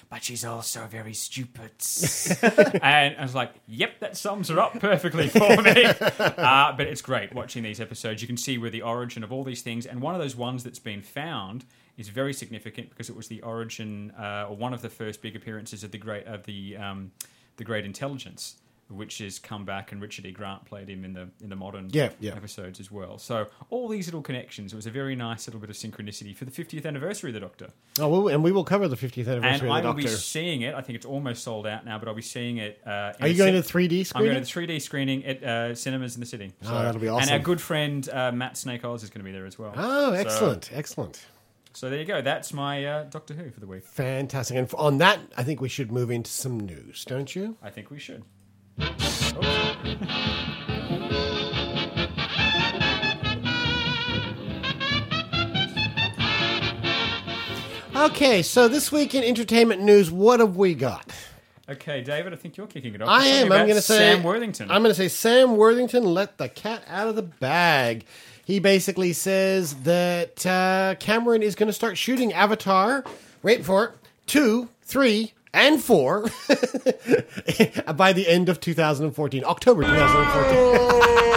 but she's also very stupid. And I was like, yep, that sums her up perfectly for me. Uh, but it's great watching these episodes. You can see where the origin of all these things, and one of those ones that's been found is very significant because it was the origin, uh, or one of the first big appearances of the great of the um, the Great Intelligence, which has come back, and Richard E. Grant played him in the in the modern yeah, yeah. episodes as well. So all these little connections. It was a very nice little bit of synchronicity for the fiftieth anniversary of the Doctor. Oh, well, and we will cover the fiftieth anniversary and of the I will Doctor. be seeing it. I think it's almost sold out now, but I'll be seeing it. Uh, Are you going to the three D screening? I'm going to the three D screening at uh, cinemas in the city. So, oh, that'll be awesome. And our good friend uh, Matt Snake Oz is going to be there as well. Oh, excellent, so, excellent. So there you go. That's my uh, Doctor Who for the week. Fantastic. And on that, I think we should move into some news, don't you? I think we should. Okay, so this week in entertainment news, what have we got? Okay, David, I think you're kicking it off. I am. I'm going to say Sam Worthington. I'm going to say Sam Worthington let the cat out of the bag. He basically says that uh, Cameron is going to start shooting Avatar. Wait for it. Two, three, and four by the end of two thousand fourteen, October twenty fourteen.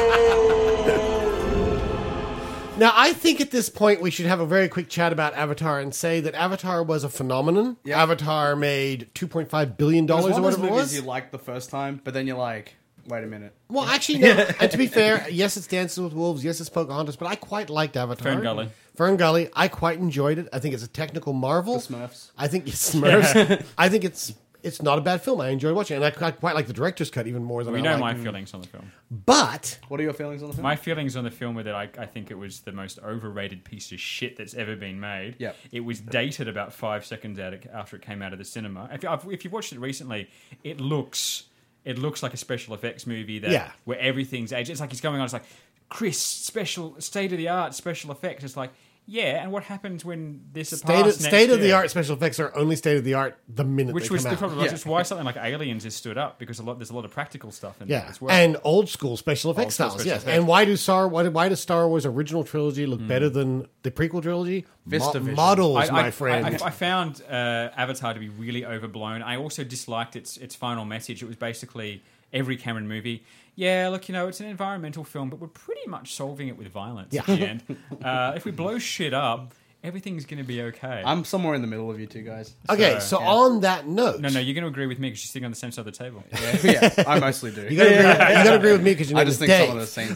Now, I think at this point we should have a very quick chat about Avatar and say that Avatar was a phenomenon. Yep. Avatar made two point five billion dollars or whatever it was. Movies you liked the first time, but then you're like, wait a minute. Well, actually, no. And to be fair, yes, it's Dances with Wolves, yes, it's Pocahontas, but I quite liked Avatar. Fern Gully. Fern Gully, I quite enjoyed it. I think it's a technical marvel. The Smurfs. I think it's Smurfs. I think it's it's not a bad film. I enjoyed watching it, and I, I quite like the director's cut even more than we I know like. my feelings on the film. But what are your feelings on the film? My feelings on the film were that I, I think it was the most overrated piece of shit that's ever been made. Yep. It was dated about five seconds out of, after it came out of the cinema. If, if you've watched it recently, it looks it looks like a special effects movie that yeah. where everything's aged. It's like he's going on. It's like Chris, special state of the art special effects. It's like. Yeah, and what happens when this state of, state of the art special effects are only state of the art the minute Which they was come the out. problem. Yeah. It's why something like Aliens is stood up because a lot there's a lot of practical stuff in yeah. it as well. And old school special effects school styles. special Yes. effects. And why do Star why, why does Star Wars original trilogy look mm. better than the prequel trilogy? Vista Mo- Vision. models, I, my I, friend. I, I found uh, Avatar to be really overblown. I also disliked its its final message. It was basically every Cameron movie. Yeah, look, you know, it's an environmental film, but we're pretty much solving it with violence yeah. at the end. Uh, if we blow shit up, everything's going to be okay. I'm somewhere in the middle of you two guys. Okay, so, so yeah. on that note... No, no, you're going to agree with me because you're sitting on the same side of the table. Yeah, yeah I mostly do. You got to agree, yeah. agree with me because you know I just think Dave. some of the scenes...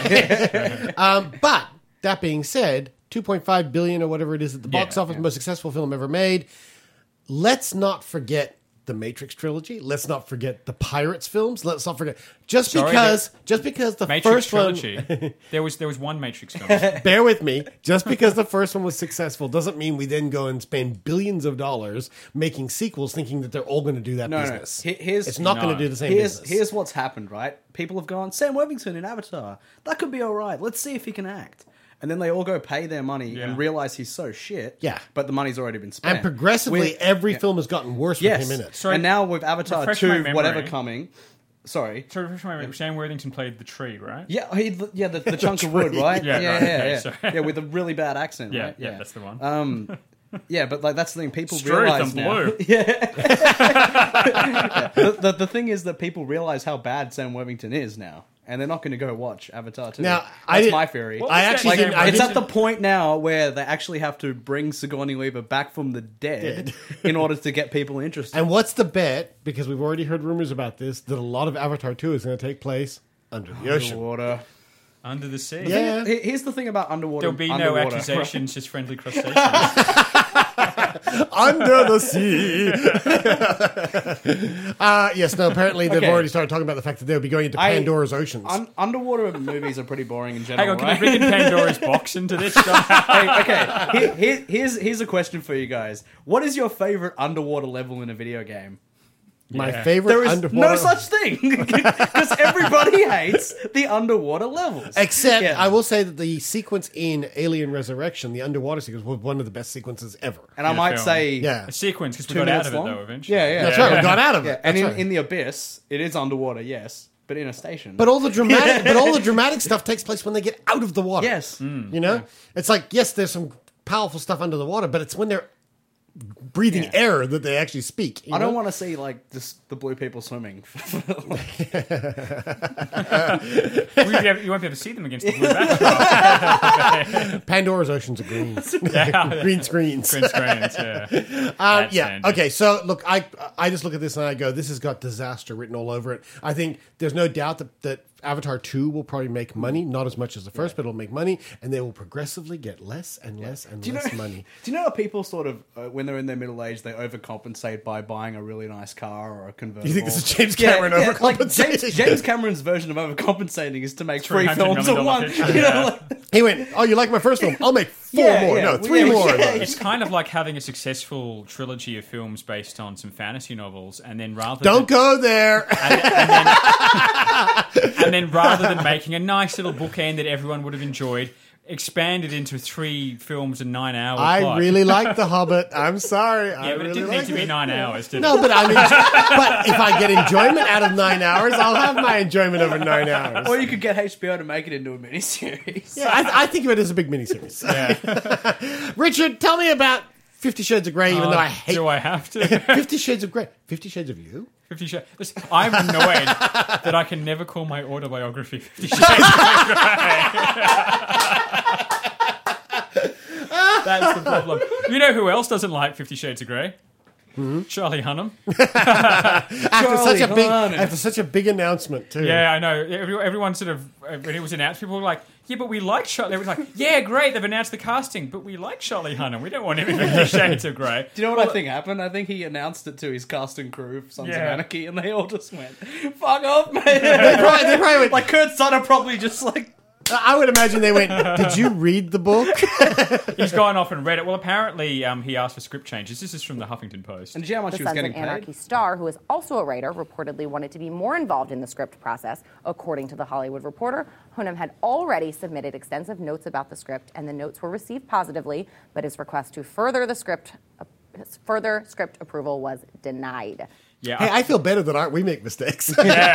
Are, um, but, that being said, two point five billion dollars or whatever it is at the box yeah, office, yeah. most successful film ever made. Let's not forget the Matrix trilogy. Let's not forget the Pirates films. Let's not forget just Sorry, because just because the Matrix first trilogy. one there was there was one Matrix film. Bear with me. Just because the first one was successful doesn't mean we then go and spend billions of dollars making sequels, thinking that they're all going to do that no, business. No. Here's, it's not no. going to do the same here's, business. Here's what's happened, right? People have gone, Sam Worthington in Avatar. That could be all right. Let's see if he can act. And then they all go pay their money yeah. and realize he's so shit. Yeah. But the money's already been spent. And progressively, With, every yeah. film has gotten worse yes. with him in it. Sorry, and now with Avatar refresh two, my memory. whatever coming... Sorry. So, refresh my memory. Sam Worthington played the tree, right? Yeah, he, yeah, the, the chunk of wood, right? Yeah, yeah, right, yeah, okay, yeah. sorry. yeah, with a really bad accent, Yeah, right? yeah, that's the one. Um, yeah, but like that's the thing. People Straight realize and now. blue. Yeah. yeah. The, the the thing is that people realize how bad Sam Worthington is now, and they're not going to go watch Avatar two. Now, that's I did, my theory. What I was actually that didn't. game? I it's didn't, at the point now where they actually have to bring Sigourney Weaver back from the dead, Dead. in order to get people interested. And what's the bet? Because we've already heard rumors about this that a lot of Avatar two is going to take place under the ocean. Underwater. Under the sea. Yeah. Here- Here's the thing about underwater. There'll be no underwater. accusations, just friendly crustaceans. Under the sea. uh, yes, no, apparently they've Okay. already started talking about the fact that they'll be going into I- Pandora's oceans. Un- underwater movies are pretty boring in general. Hang on, can right? I bring in Pandora's box into this stuff? Hey, okay, here, here, here's here's a question for you guys. What is your favorite underwater level in a video game? My Yeah. favorite There is underwater... no such thing because everybody hates the underwater levels. Except, Yeah. I will say that the sequence in Alien Resurrection, the underwater sequence, was one of the best sequences ever. and I in a might film. say, Yeah. A sequence, because we two got out minutes of it, long. though, eventually. Yeah, yeah, That's yeah. right, we got out of it. Yeah, and That's in, right. in the abyss, it is underwater, yes, but in a station. But all the dramatic, but all the dramatic stuff takes place when they get out of the water. yes, You know, it's like yes, there's some powerful stuff under the water, but it's when they're breathing Yeah. air that they actually speak. you I don't know? want to see like just the blue people swimming. We won't be able- you won't be able to see them against the blue backdrop. Pandora's oceans of green. Yeah. Green screens. Green screens, yeah. Um, That's yeah. handy. Okay. So look, I I just look at this and I go, this has got disaster written all over it. I think there's no doubt that, that Avatar two will probably make money, not as much as the first, but it'll make money, and they will progressively get less and less and Do you less know- money. Do you know how people sort of, uh, when they're in their middle age, they overcompensate by buying a really nice car or a convertible? You think this is James Cameron Like overcompensating? James, James Cameron's version of overcompensating is to make three three hundred films at million one. dollar picture, You know, yeah. like, He went, oh, you like my first film? I'll make four Yeah, more. yeah. No, three Yeah, more. yeah. of those. It's kind of like having a successful trilogy of films based on some fantasy novels, and then rather Don't than, go there. and, and then, and then rather than making a nice little bookend that everyone would have enjoyed, expanded into three films and nine hours. I really like The Hobbit. I'm sorry. I yeah, but really it didn't like need to be it. nine hours, did No, it? but I mean, but if I get enjoyment out of nine hours, I'll have my enjoyment over nine hours. or you could get H B O to make it into a miniseries. Yeah, I, I think of it as a big miniseries. Yeah. Richard, tell me about Fifty Shades of Grey, even Uh, though I hate do I have to? Fifty Shades of Grey. Fifty Shades of You? Fifty Shades. Listen, I'm annoyed that I can never call my autobiography Fifty Shades of Grey. That's the problem. You know who else doesn't like Fifty Shades of Grey? Charlie Hunnam. After such a big, Hunnam. after such a big announcement too. Yeah, I know. Every, everyone sort of, when it was announced, people were like, yeah, but we like Charlie. They were like, yeah, great, they've announced the casting, but we like Charlie Hunnam. We don't want him in Fifty Shades of Grey. Do you know what I think happened? I think he announced it to his cast and crew of Sons of Yeah. Anarchy, and they all just went, "Fuck off, man!" They probably, they probably went, Like Kurt Sutter probably just like, I would imagine they went, did you read the book? He's gone off and read it. Well, apparently um, he asked for script changes. This is from the Huffington Post. and do you know how much The he was Sons getting of Anarchy paid? star, who is also a writer, reportedly wanted to be more involved in the script process. According to The Hollywood Reporter, Hunnam had already submitted extensive notes about the script, and the notes were received positively, but his request to further the script, uh, further script approval was denied. Yeah, Hey, I feel better that aren't we make mistakes.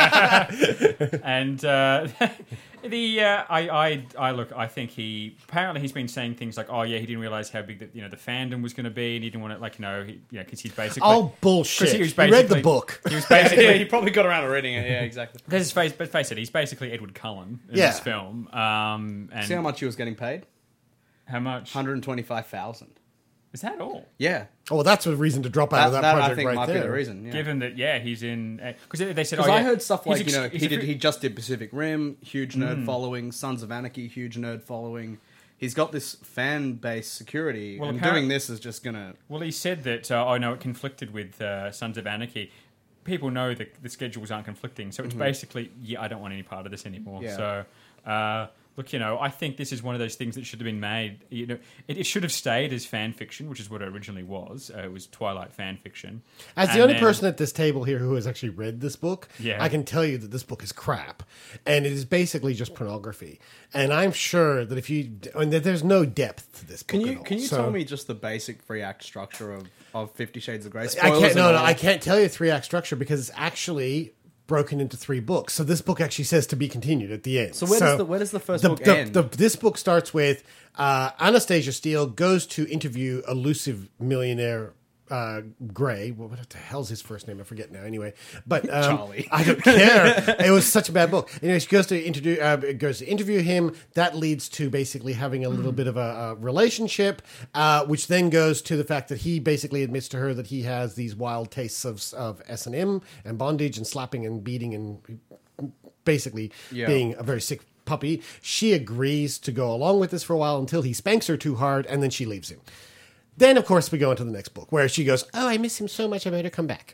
and uh, the uh, I, I I look. I think he apparently he's been saying things like, "Oh yeah, he didn't realize how big the, you know the fandom was going to be, and he didn't want to like you know he, you know because he's basically Oh, bullshit. 'cause he was He read the basically- book. He was Yeah, basically he probably got around to reading it. Yeah, exactly. Because his face, but face it, he's basically Edward Cullen in Yeah. this film. Um, and See how much he was getting paid? How much? one hundred twenty-five thousand. Is that all? Yeah, Oh, well, that's a reason to drop out that, of that, that project I think right might there. be the reason. Yeah. Given that, yeah, he's in because they said. Oh, Because yeah, I heard stuff he's like you know ex- he's he a did fr- he just did Pacific Rim, huge nerd following. Sons of Anarchy, huge nerd following. He's got this fan base security, Well, and apparent- doing this is just gonna. Well, he said that. Uh, oh no, it conflicted with uh, Sons of Anarchy. People know that the schedules aren't conflicting, so it's basically, yeah, I don't want any part of this anymore. Yeah. So, uh, look, you know, I think this is one of those things that should have been made. You know, it, it should have stayed as fan fiction, which is what it originally was. Uh, it was Twilight fan fiction. As the And only then- person at this table here who has actually read this book, Yeah. I can tell you that this book is crap. And it is basically just pornography. And I'm sure that if you... I mean, that there's no depth to this book Can at you all. can you So- tell me just the basic three act structure of, of Fifty Shades of Grey? I Spoilers can't, no, and no, all. I can't tell you three act structure because it's actually broken into three books. So this book actually says to be continued at the end. So where does the- where does the first book the, end? the- this book starts with uh, Anastasia Steele goes to interview elusive millionaire uh, Gray. What, what the hell's his first name? I forget now. Anyway, but um, Charlie. I don't care. It was such a bad book. Anyway, she goes to interview uh, goes to interview him. That leads to basically having a little bit of a, a relationship, uh, which then goes to the fact that he basically admits to her that he has these wild tastes of of S and M and bondage and slapping and beating and basically Yeah. being a very sick puppy. She agrees to go along with this for a while until he spanks her too hard, and then she leaves him. Then, of course, we go into the next book where she goes, "Oh, I miss him so much, I better come back."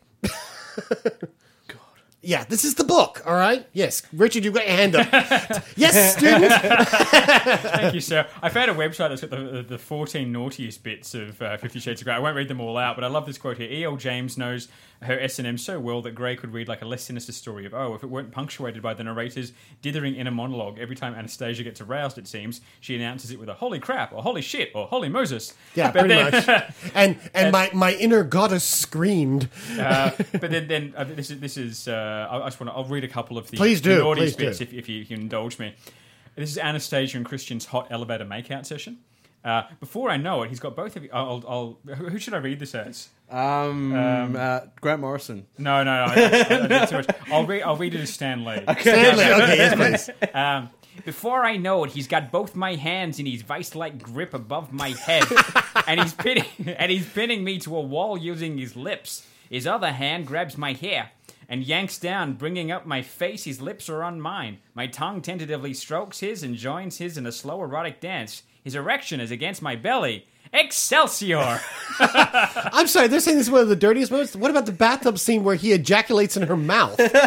God. Yeah, this is the book, all right? Yes. Richard, you've got your hand up. Yes, student. Thank you, sir. I found a website that's got the, the fourteen naughtiest bits of uh, Fifty Shades of Grey. I won't read them all out, but I love this quote here. E L. James knows her S and M so well that Grey could read like a less sinister story of oh, if it weren't punctuated by the narrator's dithering inner monologue. Every time Anastasia gets aroused, it seems, she announces it with a holy crap, or holy shit, or holy Moses. Yeah, But pretty then- much. And, and And- my, my inner goddess screamed. Uh, but then, then uh, this is this is. Uh, I, I just want to. I'll read a couple of the, Please do, the naughtiest please do. bits if, if you can indulge me. This is Anastasia and Christian's hot elevator makeout session. Uh, before I know it, he's got both of you. I'll, I'll, who should I read this as? Um, Um, uh, Grant Morrison. No, no, no. I, I, I did too much. I'll read. I'll read it as Stan Lee. Okay. Stanley, okay, yes, please. Um, before I know it, he's got both my hands in his vice-like grip above my head, and he's pinning and he's pinning me to a wall using his lips. His other hand grabs my hair and yanks down, bringing up my face. His lips are on mine. My tongue tentatively strokes his and joins his in a slow erotic dance. His erection is against my belly. Excelsior! I'm sorry, they're saying this is one of the dirtiest moments. What about the bathtub scene where he ejaculates in her mouth? Uh,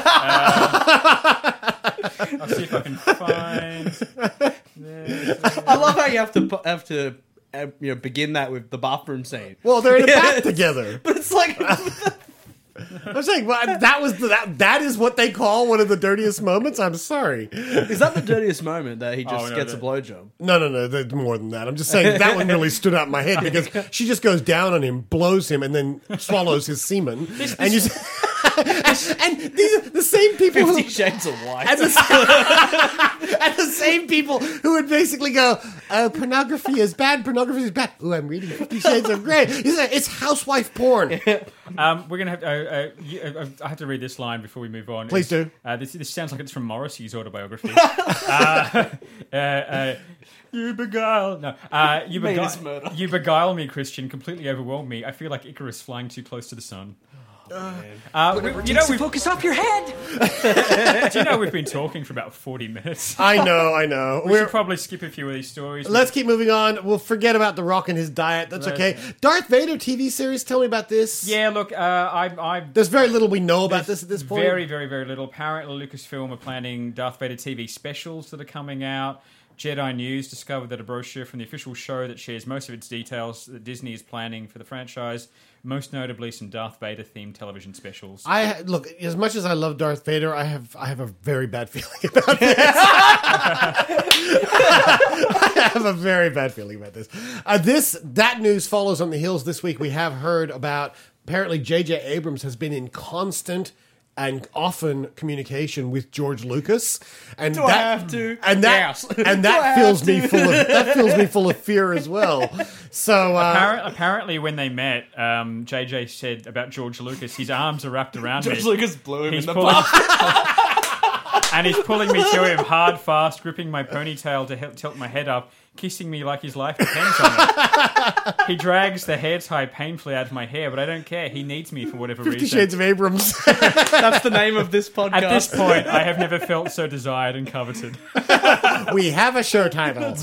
I'll see if I can find. I love how you have to pu- have to uh, you know begin that with the bathroom scene. Well, they're in a Yeah, bath it's- together. But it's like I'm saying, well, that was the, that. That is what they call one of the dirtiest moments. I'm sorry. is that the dirtiest moment that he just Oh, no, gets that- a blowjob? No, no, no. There's more than that. I'm just saying that one really stood out in my head because she just goes down on him, blows him, and then swallows his semen. and you. and these are the same people who Fifty Shades of White. and the, and the same people who would basically go, oh, pornography is bad, pornography is bad. Ooh, I'm reading Fifty Shades of Grey. It's, like, it's housewife porn. Um, we're gonna have. Uh, uh, you, uh, I have to read this line before we move on. Please It's- do. Uh, this this sounds like it's from Morrissey's autobiography. uh, uh, uh, you beguile. No, uh, you Meanest beguile. murder. You beguile me, Christian. Completely overwhelm me. I feel like Icarus flying too close to the sun. Uh, we, you know, we focus off your head. do you know we've been talking for about forty minutes? I know, I know. We We're, should probably skip a few of these stories. let's keep moving on. We'll forget about The Rock and his diet. That's okay. Darth Vader T V series. Tell me about this. Yeah, look, uh, I, I There's very little we know about this at this point. Very, very, very little. Apparently, Lucasfilm are planning Darth Vader T V specials that are coming out. Jedi News discovered that a brochure from the official show that shares most of its details that Disney is planning for the franchise, most notably some Darth Vader themed television specials. I look, as much as I love Darth Vader, I have I have a very bad feeling about this. I have a very bad feeling about this. Uh, this that news follows on the heels this week. We have heard about apparently J J Abrams has been in constant and often communication with George Lucas, and Do that, I have to? and that Yes. and Do I that have fills to? me full of that fills me full of fear as well. So uh, Appar- apparently, when they met, um, J J said about George Lucas, his arms are wrapped around George me. Lucas blew him He's in the pulling- butt. and he's pulling me to him hard, fast, gripping my ponytail to help tilt my head up, kissing me like his life depends on it. He drags the hair tie painfully out of my hair, but I don't care. He needs me for whatever Fifty reason. Shades of Abrams. That's the name of this podcast. At this point, I have never felt so desired and coveted. We have a show title. um,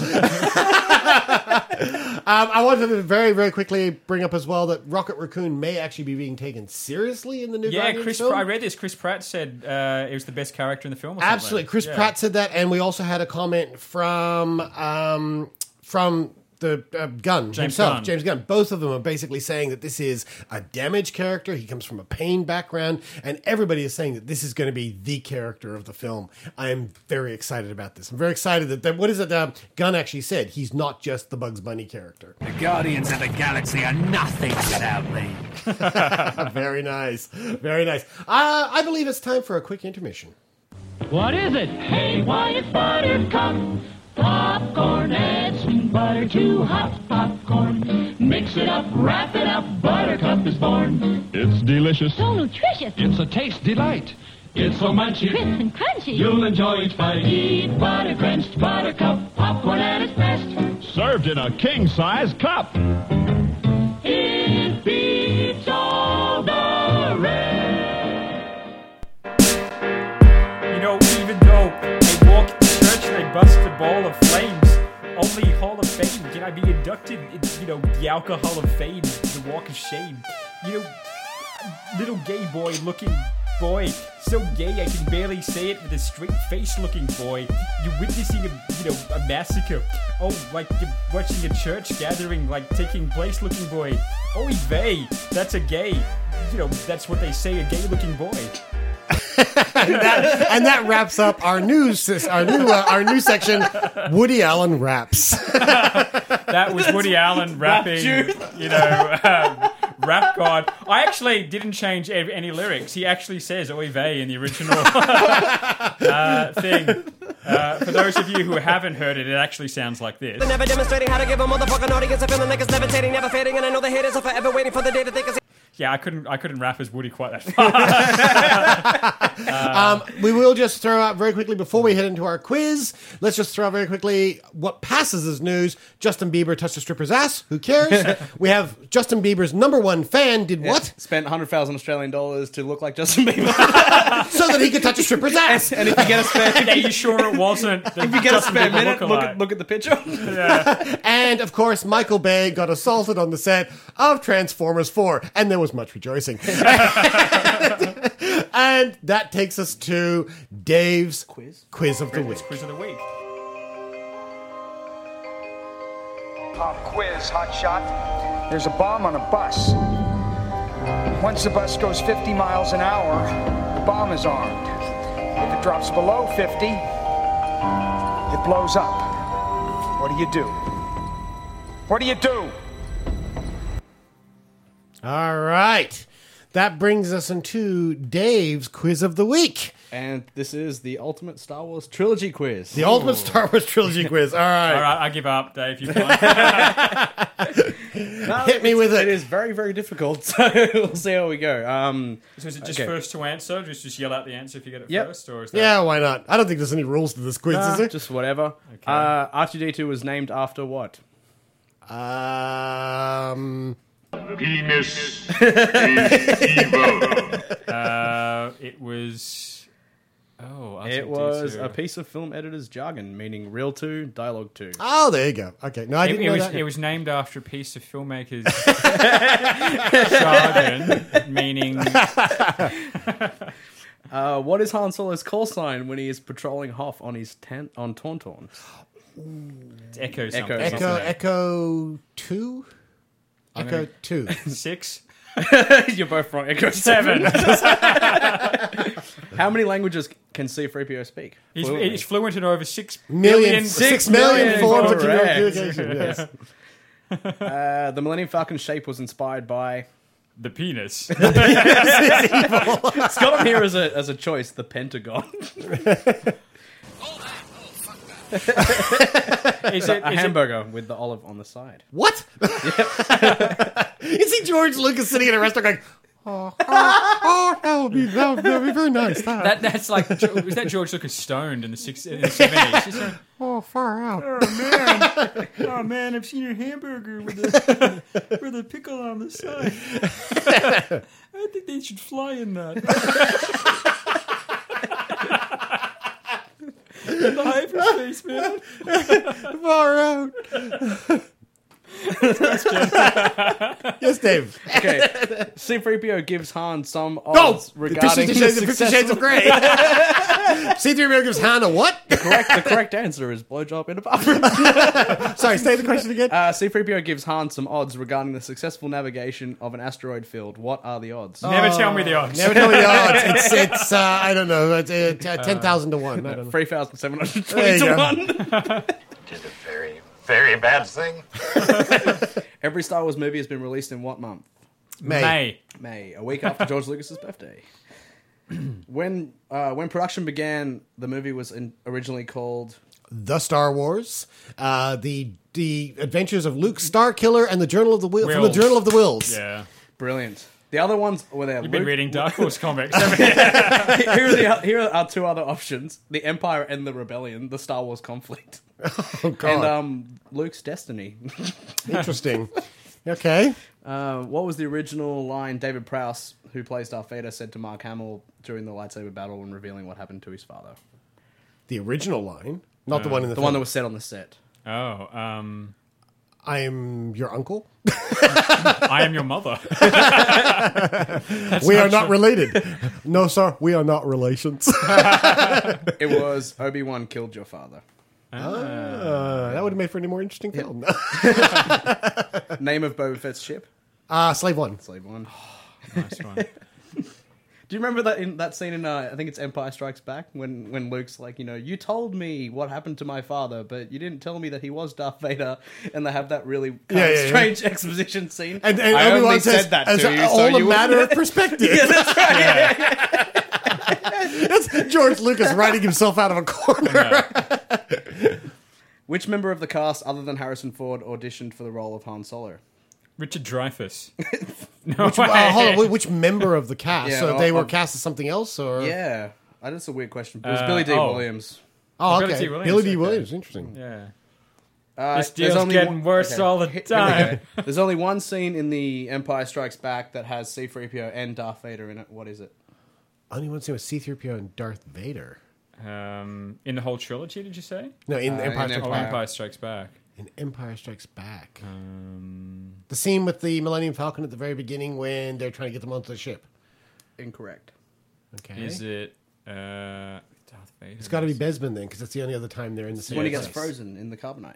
I wanted to very, very quickly bring up as well that Rocket Raccoon may actually be being taken seriously in the new Yeah, Guardians Chris. film. I read this. Chris Pratt said uh, it was the best character in the film. Or something. Absolutely, Chris Yeah. Pratt said that, and we also had a comment from um, from the uh, Gunn James himself, Gunn. James Gunn. Both of them are basically saying that this is a damaged character. He comes from a pain background, and everybody is saying that this is going to be the character of the film. I am very excited about this. I'm very excited that, that what is it? Uh, Gunn actually said he's not just the Bugs Bunny character. The Guardians of the Galaxy are nothing without me. Very nice, very nice. Uh, I believe it's time for a quick intermission. What is it? Hey, why it's Buttercup. Popcorn, add some butter to hot popcorn. Mix it up, wrap it up, Buttercup is born. It's delicious. So nutritious. It's a taste delight. It's so munchy. Crisp and crunchy. You'll enjoy each bite. Eat butter-drenched Buttercup. Popcorn at its best. Served in a king-size cup. It beats all the rest. You know, even though I walk in church and I bust a ball of flames, only Hall of Fame can I be inducted into, you know, the Alcohol of Fame, the Walk of Shame. You know, little gay boy looking boy, so gay I can barely say it with a straight face looking boy. You're witnessing a, you know, a massacre. Oh, like you're watching a church gathering, like taking place looking boy. Oy vey, that's a gay. You know, that's what they say, a gay looking boy. and, that, and that wraps up our news, our new, uh, our new section, Woody Allen raps. That was Woody Allen rapping, you know, um, rap god. I actually didn't change any lyrics. He actually says "Oy vey" in the original uh, thing. Uh, for those of you who haven't heard it, it actually sounds like this. They're never demonstrating how to give a motherfucking audience a feeling like it's levitating, never fading, and I know the haters are forever waiting for the day that they can see. Yeah, I couldn't. I couldn't rap as Woody quite that far. um, we will just throw out very quickly before we head into our quiz. Let's just throw out very quickly what passes as news. Justin Bieber touched a stripper's ass. Who cares? We have Justin Bieber's number one fan did Yeah, what? Spent one hundred thousand Australian dollars to look like Justin Bieber. So that he could touch a stripper's ass. And if you get a spare... Are you sure it wasn't? The If you get Justin a spare Bieber minute, look lookalike? at, look at the picture. Yeah. And, of course, Michael Bay got assaulted on the set of Transformers four. And there was much rejoicing. And that takes us to Dave's Quiz, quiz of the week. Quiz of the week. Pop quiz, hot shot. There's a bomb on a bus. Once the bus goes fifty miles an hour, the bomb is armed. If it drops below fifty, it blows up. What do you do? What do you do? All right. That brings us into Dave's quiz of the week. And this is the ultimate Star Wars trilogy quiz. The ultimate Star Wars trilogy quiz. All right. All right, I give up, Dave. You've won. No, Hit me with it. It is very, very difficult. So we'll see how we go. Um, So is it just okay. first to answer? Just just yell out the answer if you get it Yep. first, or is that? Yeah, why not? I don't think there's any rules to this quiz, Nah, is there? just whatever. Okay. Uh, R two D two was named after what? Um, Penis is evil. Uh, it was. Oh, R two D two. It was a piece of film editor's jargon, meaning reel two, dialogue two. oh, there you go. Okay, no, I It, didn't it know was that. it was named after a piece of filmmaker's jargon, meaning Uh, what is Han Solo's call sign when he is patrolling Hoth on his tent on Tauntaun? it's Echo something. Echo. Echo, isn't it? Echo two? I'm Echo gonna- two. Six. You're both wrong. Echo Seven. How many languages can C three P O speak? He's, Fluently. he's fluent in over six Million, billion- six million forms of correct. communication. Yes. Uh, the Millennium Falcon's shape was inspired by... the penis. It's got him here as a, as a choice, the Pentagon. Is a it, is it hamburger with the olive on the side. What? You see George Lucas sitting in a restaurant going, oh, oh, oh that would be, that would, that would be very nice. That. that? That's like was that George Lucas stoned in the six in the seventies? He's going, oh, far out. oh man, oh man, I've seen a hamburger with a with a pickle on the side. I think they should fly in that. In the hyperspace, man. Far out. Yes, Dave. Okay, C three P O gives Han some Oh, odds regarding Fifty the Shades, Fifty successful... Shades of Grey. C three P O gives Han a what? correct, the correct answer is blowjob in a bathroom. Sorry, say the question again. Uh, C three P O gives Han some odds regarding the successful navigation of an asteroid field. What are the odds? Never tell me the odds. Never tell me the odds. It's, it's uh, I don't know, it's, uh, t- ten thousand to one. I don't know. three thousand seven hundred There twenty you to go. one. Did a very, very bad thing. Every Star Wars movie has been released in what month? May. May. May, a week after George Lucas's birthday. When uh, when production began, the movie was in, originally called The Star Wars, uh, the the Adventures of Luke Starkiller, and the Journal of the Will from the Wills. Journal of the Wills. Yeah. Brilliant. The other ones were there. You've been Luke- reading Dark Horse comics, haven't you? here, are the, here are our two other options: the Empire and the Rebellion, the Star Wars conflict, Oh God, and um, Luke's destiny. interesting. Okay, Uh, what was the original line David Prowse, who plays Darth Vader, said to Mark Hamill during the lightsaber battle when revealing what happened to his father? the original line, not the one in the The film. one that was said on the set. Oh, um, I am your uncle. I am your mother. We are not related. No, sir, we are not relations. It was Obi-Wan killed your father. Uh, that would have made for any more interesting film. Name of Boba Fett's ship? Uh, Slave One. Slave One. Nice one. Do you remember that in that scene in uh, I think it's Empire Strikes Back when when Luke's like, you know, you told me what happened to my father, but you didn't tell me that he was Darth Vader, and they have that really kind Yeah, of yeah, yeah. strange exposition scene. And, and I Obi-Wan only says, said that as to a, you, all so a you matter wouldn't- of perspective. Yeah, that's right. That's George Lucas writing himself out of a corner. Which member of the cast, other than Harrison Ford, auditioned for the role of Han Solo? Richard Dreyfuss. No which, way. uh, hold on, which member of the cast? Yeah, so they I'll- were cast as something else, or Yeah, that's a weird question. It was Uh, Billy D. oh. Williams. Oh, Billy okay. D. Williams, Billy D. okay. Williams, interesting. Yeah. Uh, This there's deal's only getting one- worse okay. all the Here we time. go. There's only one scene in the Empire Strikes Back that has C three P O and Darth Vader in it. What is it? Only one scene with C three P O and Darth Vader. Um, in the whole trilogy, did you say? No, in Uh, Empire in Strikes Oh, Back. Empire Strikes Back. In Empire Strikes Back. Um, The scene with the Millennium Falcon at the very beginning when they're trying to get them onto the ship. Incorrect. Okay. is it uh, Darth Vader? It's got to be Besman then, because that's the only other time they're in the It's same when he gets place. frozen in the carbonite.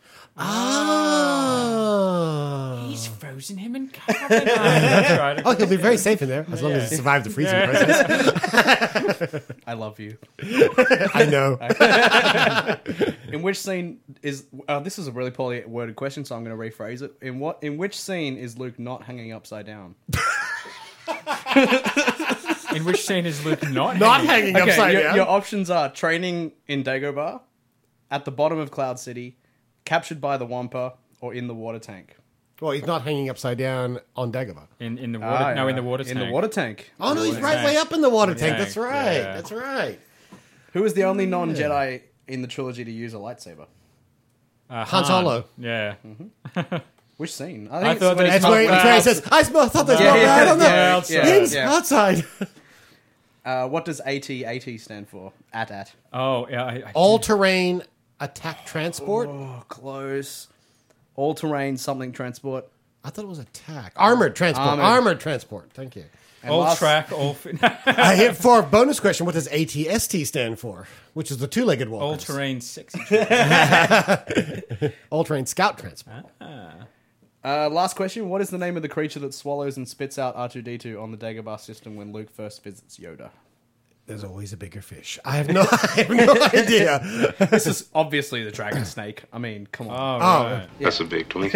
Oh. He's frozen him in carbonite. That's right. Oh, he'll be very safe in there, as long as he survives the freezing process. I love you. I know. In which scene is... Uh, this is a really poorly worded question, so I'm going to rephrase it. In what? In which scene is Luke not hanging upside down? In which scene is Luke not Not hanging? hanging Okay, upside your, down. your options are training in Dagobah, at the bottom of Cloud City, captured by the Wampa, or in the water tank. Well, he's not hanging upside down on Dagobah. In in the water? Ah, no, in yeah. the water tank. In the water tank. Oh, no, he's Water right tank. way up in the water tank. Tank, That's right. yeah. That's right. Who is the only non-Jedi in the trilogy to use a lightsaber? Uh, Han Solo. Yeah. Which scene? I think thought it's when that he's That's where, Oh, that's where he wow. says, I smell, I thought they Yeah, smelled yeah, bad on the yeah, outside. yeah, ins- yeah. outside. Uh, what does A T A T stand for? A T A T. Oh, yeah. I, I, All-terrain attack transport? Oh, close. All-terrain something transport. I thought it was attack. Armored transport. Armored. Armored transport. Thank you. And all last- track, all... Fi- I hit for a bonus question. What does A T S T stand for? Which is the two-legged walkers. all-terrain sexy. All-terrain scout transport. Uh, last question. What is the name of the creature that swallows and spits out R two D two on the Dagobah system when Luke first visits Yoda? There's always a bigger fish. I have no, I have no idea. This is obviously the dragon snake. I mean, come on. Oh, Oh. right. That's a big twink. Do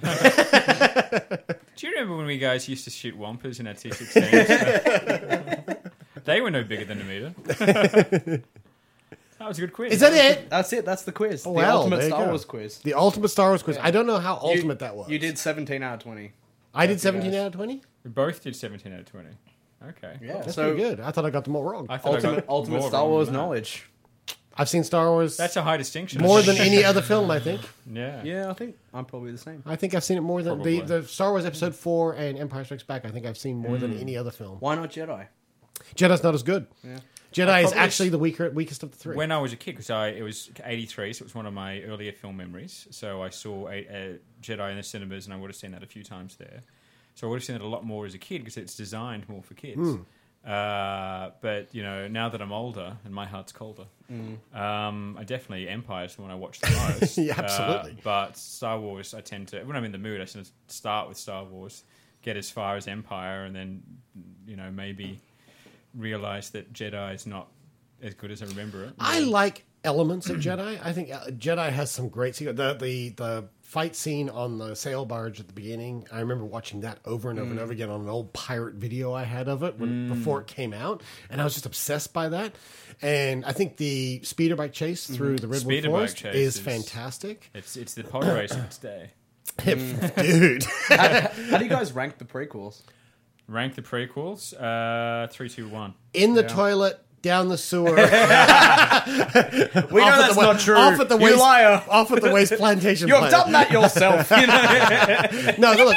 you remember when we guys used to shoot wampers in our T sixteens? They were no bigger than a meter. That was a good quiz. Is that it? That's it. That's the quiz. Oh, the well, ultimate there you Star go. Wars quiz. The ultimate Star Wars quiz. I don't know how You- ultimate that was. You did seventeen out of twenty. I did That's you seventeen guys. out of twenty? We both did seventeen out of twenty. Okay. Yeah. That's so pretty good. I thought I got them all wrong. I thought I ultimate got ultimate more Star wrong Wars than that. knowledge. I've seen Star Wars That's a high distinction. more than any other film, I think. Yeah. Yeah, I think I'm probably the same. I think I've seen it more than the, Probably. the Star Wars Episode four and Empire Strikes Back. I think I've seen more than any other film. Why not Jedi? Jedi's not as good. Yeah. Jedi is probably actually the weaker, weakest of the three. When I was a kid, because I it was eighty-three, so it was one of my earlier film memories. So I saw a, a Jedi in the cinemas, and I would have seen that a few times there. So I would have seen it a lot more as a kid because it's designed more for kids. Mm. Uh, but you know, now that I'm older and my heart's colder, um, I definitely Empire is the one I watch the most. Yeah, absolutely. Uh, but Star Wars, I tend to when I'm in the mood, I tend to start with Star Wars, get as far as Empire, and then you know maybe realize that Jedi is not as good as I remember it. I like elements of Jedi. I think uh, Jedi has some great scene. The, the the fight scene on the sail barge at the beginning. I remember watching that over and over and over again on an old pirate video I had of it when, before it came out, and I was just obsessed by that. And I think the speeder bike chase through the Redwood Speeder bike Forest chase is, is- fantastic. It's it's the pod racing today. Dude. how, how do you guys rank the prequels? Rank the prequels. Uh, three, two, one. In the Yeah. toilet, down the sewer. We know Off at that's the wa- not true. Off at the You waste, liar. Off at the waste plantation. You've planet. done that yourself. You know? No, no, look.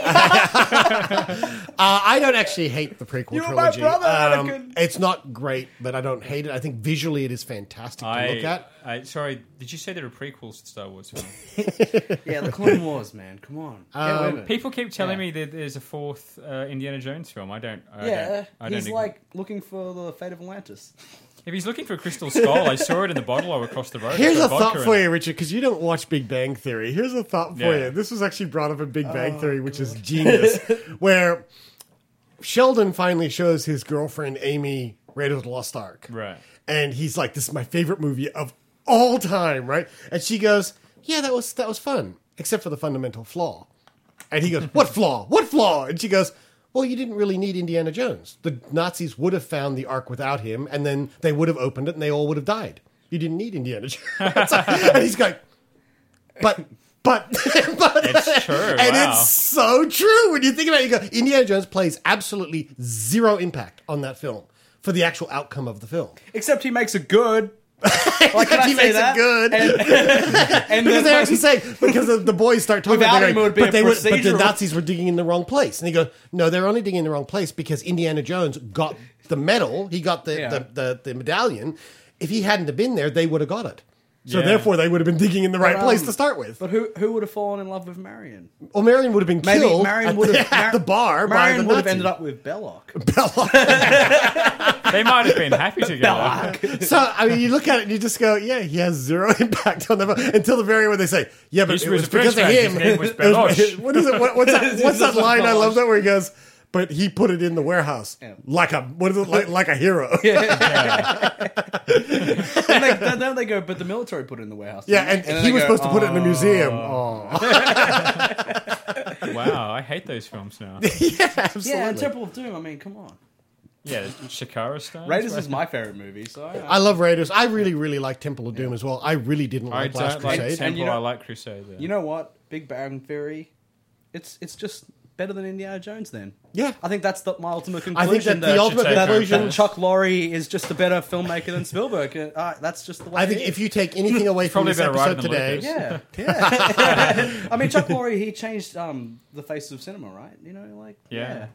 uh, I don't actually hate the prequel You were my trilogy. brother, Um, Anakin. it's not great, but I don't hate it. I think visually it is fantastic to I, look at. I sorry, did you say there are prequels to Star Wars films? Yeah, the Clone Wars, man. Come on. Get Um, with it. People keep telling Yeah. me that there's a fourth uh, Indiana Jones film. I don't. I Yeah, don't, I don't he's agree. like looking for the fate of Atlantis. If he's looking for a crystal skull, I saw it in the bottle or across the road. Here's It's a got thought vodka for in it. you, Richard, because you don't watch Big Bang Theory. Here's a thought for Yeah. you. This was actually brought up in Big Bang Oh, Theory, which is genius, where Sheldon finally shows his girlfriend Amy Raiders of the Lost Ark. Right. And he's like, "This is my favorite movie of all time," right? And she goes, "Yeah, that was that was fun, except for the fundamental flaw." And he goes, "What flaw? What flaw?" And she goes, Well, you didn't really need Indiana Jones. The Nazis would have found the Ark without him, and then they would have opened it, and they all would have died. You didn't need Indiana Jones. And he's going, but... But, but it's true, and wow. it's so true when you think about it. You go, Indiana Jones plays absolutely zero impact on that film for the actual outcome of the film. Except he makes it good. Like, can I he say makes that? it good. And, and because then, they actually say, because the, the boys start talking Without about him, it, it would be but, a they were, but the procedural. Nazis were digging in the wrong place. And he goes, no, they're only digging in the wrong place because Indiana Jones got the medal. He got the, Yeah. the, the, the medallion. If he hadn't have been there, they would have got it. So Yeah. therefore, they would have been digging in the right But, place um, to start with. But who who would have fallen in love with Marion? Well, Marion would have been Maybe killed Marion at, would the, have at the bar by Marion the would have Nazis. ended up with Belloc. They might have been happy together. So, I mean, you look at it and you just go, yeah, he has zero impact on them until the very end where they say, yeah, but He it was was a French because of man. him. His name was It was- Beloche. what is it? What, what's that, what's that line? I love that where he goes, but he put it in the warehouse like a, what is it, like, like a hero. Yeah. Then they, then then they go, but the military put it in the warehouse. Yeah, didn't and they? then he they was go, supposed to put it in the museum. "Oh." Oh. Wow, I hate those films now. yeah, absolutely. Yeah, and Temple of Doom. I mean, come on. Yeah, Shakara style. Raiders is my favorite movie, so I, I love Raiders. I really, really like Temple of Doom as well. I really didn't I like Last don't like Crusade. Temple, you know- I like Crusade. Though. You know what? Big Bang Theory. It's it's just better than Indiana Jones. Then Yeah. I think that's the, my ultimate I conclusion. think that the ultimate that, conclusion- that Chuck Lorre is just a better filmmaker than Spielberg. Uh, that's just the way. I think it is. if you take anything away from Probably this a better writer episode than today, Lucas. Yeah, yeah. I mean, Chuck Lorre, he changed um, the face of cinema, right? You know, like Yeah.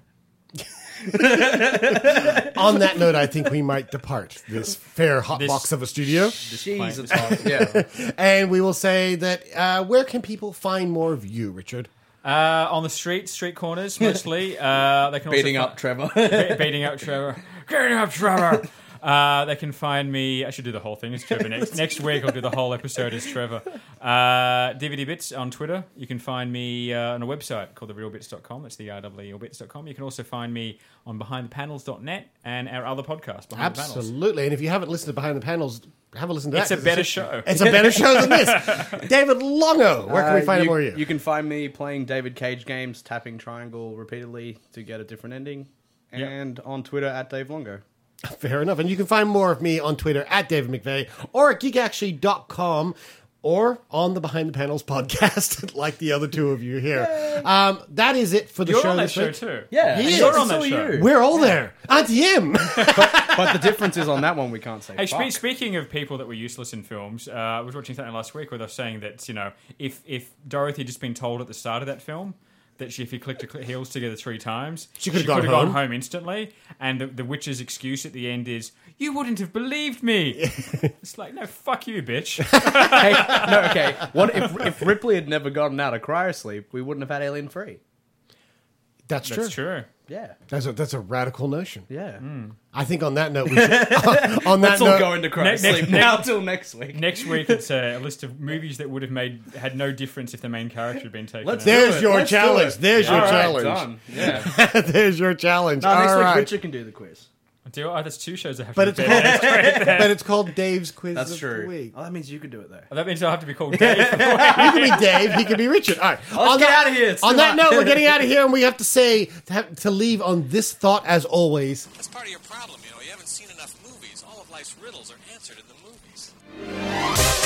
on that note, I think we might depart this fair hot This- box of a studio. Jeez, it's hot. Yeah. And we will say that uh, where can people find more of you, Richard? Uh, on the streets, street corners, mostly. Uh, they can Beating also up Trevor. Be- beating up Trevor. Beating up Trevor. Uh, they can find me. I should do the whole thing as Trevor next next week. I'll do the whole episode as Trevor. Uh, D V D Bits on Twitter. You can find me uh, on a website called the real bits dot com. That's the R W E L bits dot com. You can also find me on behind the panels dot net and our other podcast, Behind the Panels. Absolutely. And if you haven't listened to Behind the Panels, have a listen to It's that. a 'cause better it's show. It's a better show than this. David Longo, where can we Uh, find you, more of you? You can find me playing David Cage games, tapping triangle repeatedly to get a different ending, Yep. and on Twitter at Dave Longo. Fair enough. And you can find more of me on Twitter at David McVeigh or at geek actually dot com or on the Behind the Panels podcast, like the other two of you here. Um, that is it for the You're show on that this show week. too. Yeah, He and is. you're on so that show. are you. We're all there. Auntie M. But the difference is on that one we can't say. Hey, fuck. spe- speaking of people that were useless in films, uh, I was watching something last week where they were saying that, you know, if if Dorothy had just been told at the start of that film that she, if he clicked her cl- heels together three times, She could've could've gone gone home. home instantly, and the, the witch's excuse at the end is, "You wouldn't have believed me." It's like, no, fuck you, bitch. Hey, no, okay. What if if Ripley had never gotten out of cryosleep? We wouldn't have had Alien Three. That's true. That's true. Yeah, That's a, that's a radical notion. yeah. I think on that note, we should, on that Let's all note, go into cryosleep next- now next- till next week. Next week, it's a, a list of movies that would have made had no difference if the main character had been taken Let's out. do There's it. your Let's do challenge. it. There's your All right, challenge. done. Yeah. There's your challenge. No, next All week right. Richard can do the quiz. Do- oh, that's two shows I have But to it's, prepare called, next week. but it's called Dave's Quiz That's of true. the Week. Oh, that means you could do it there. That means I'll have to be called Dave. For the week. You can be Dave. He can be Richard. All right. Let's on get that, out of here. It's on too that hot. note, we're getting out of here, and we have to say to, have, to leave on this thought as always. That's part of your problem, you know. You haven't seen enough movies. All of life's riddles are answered in the movies.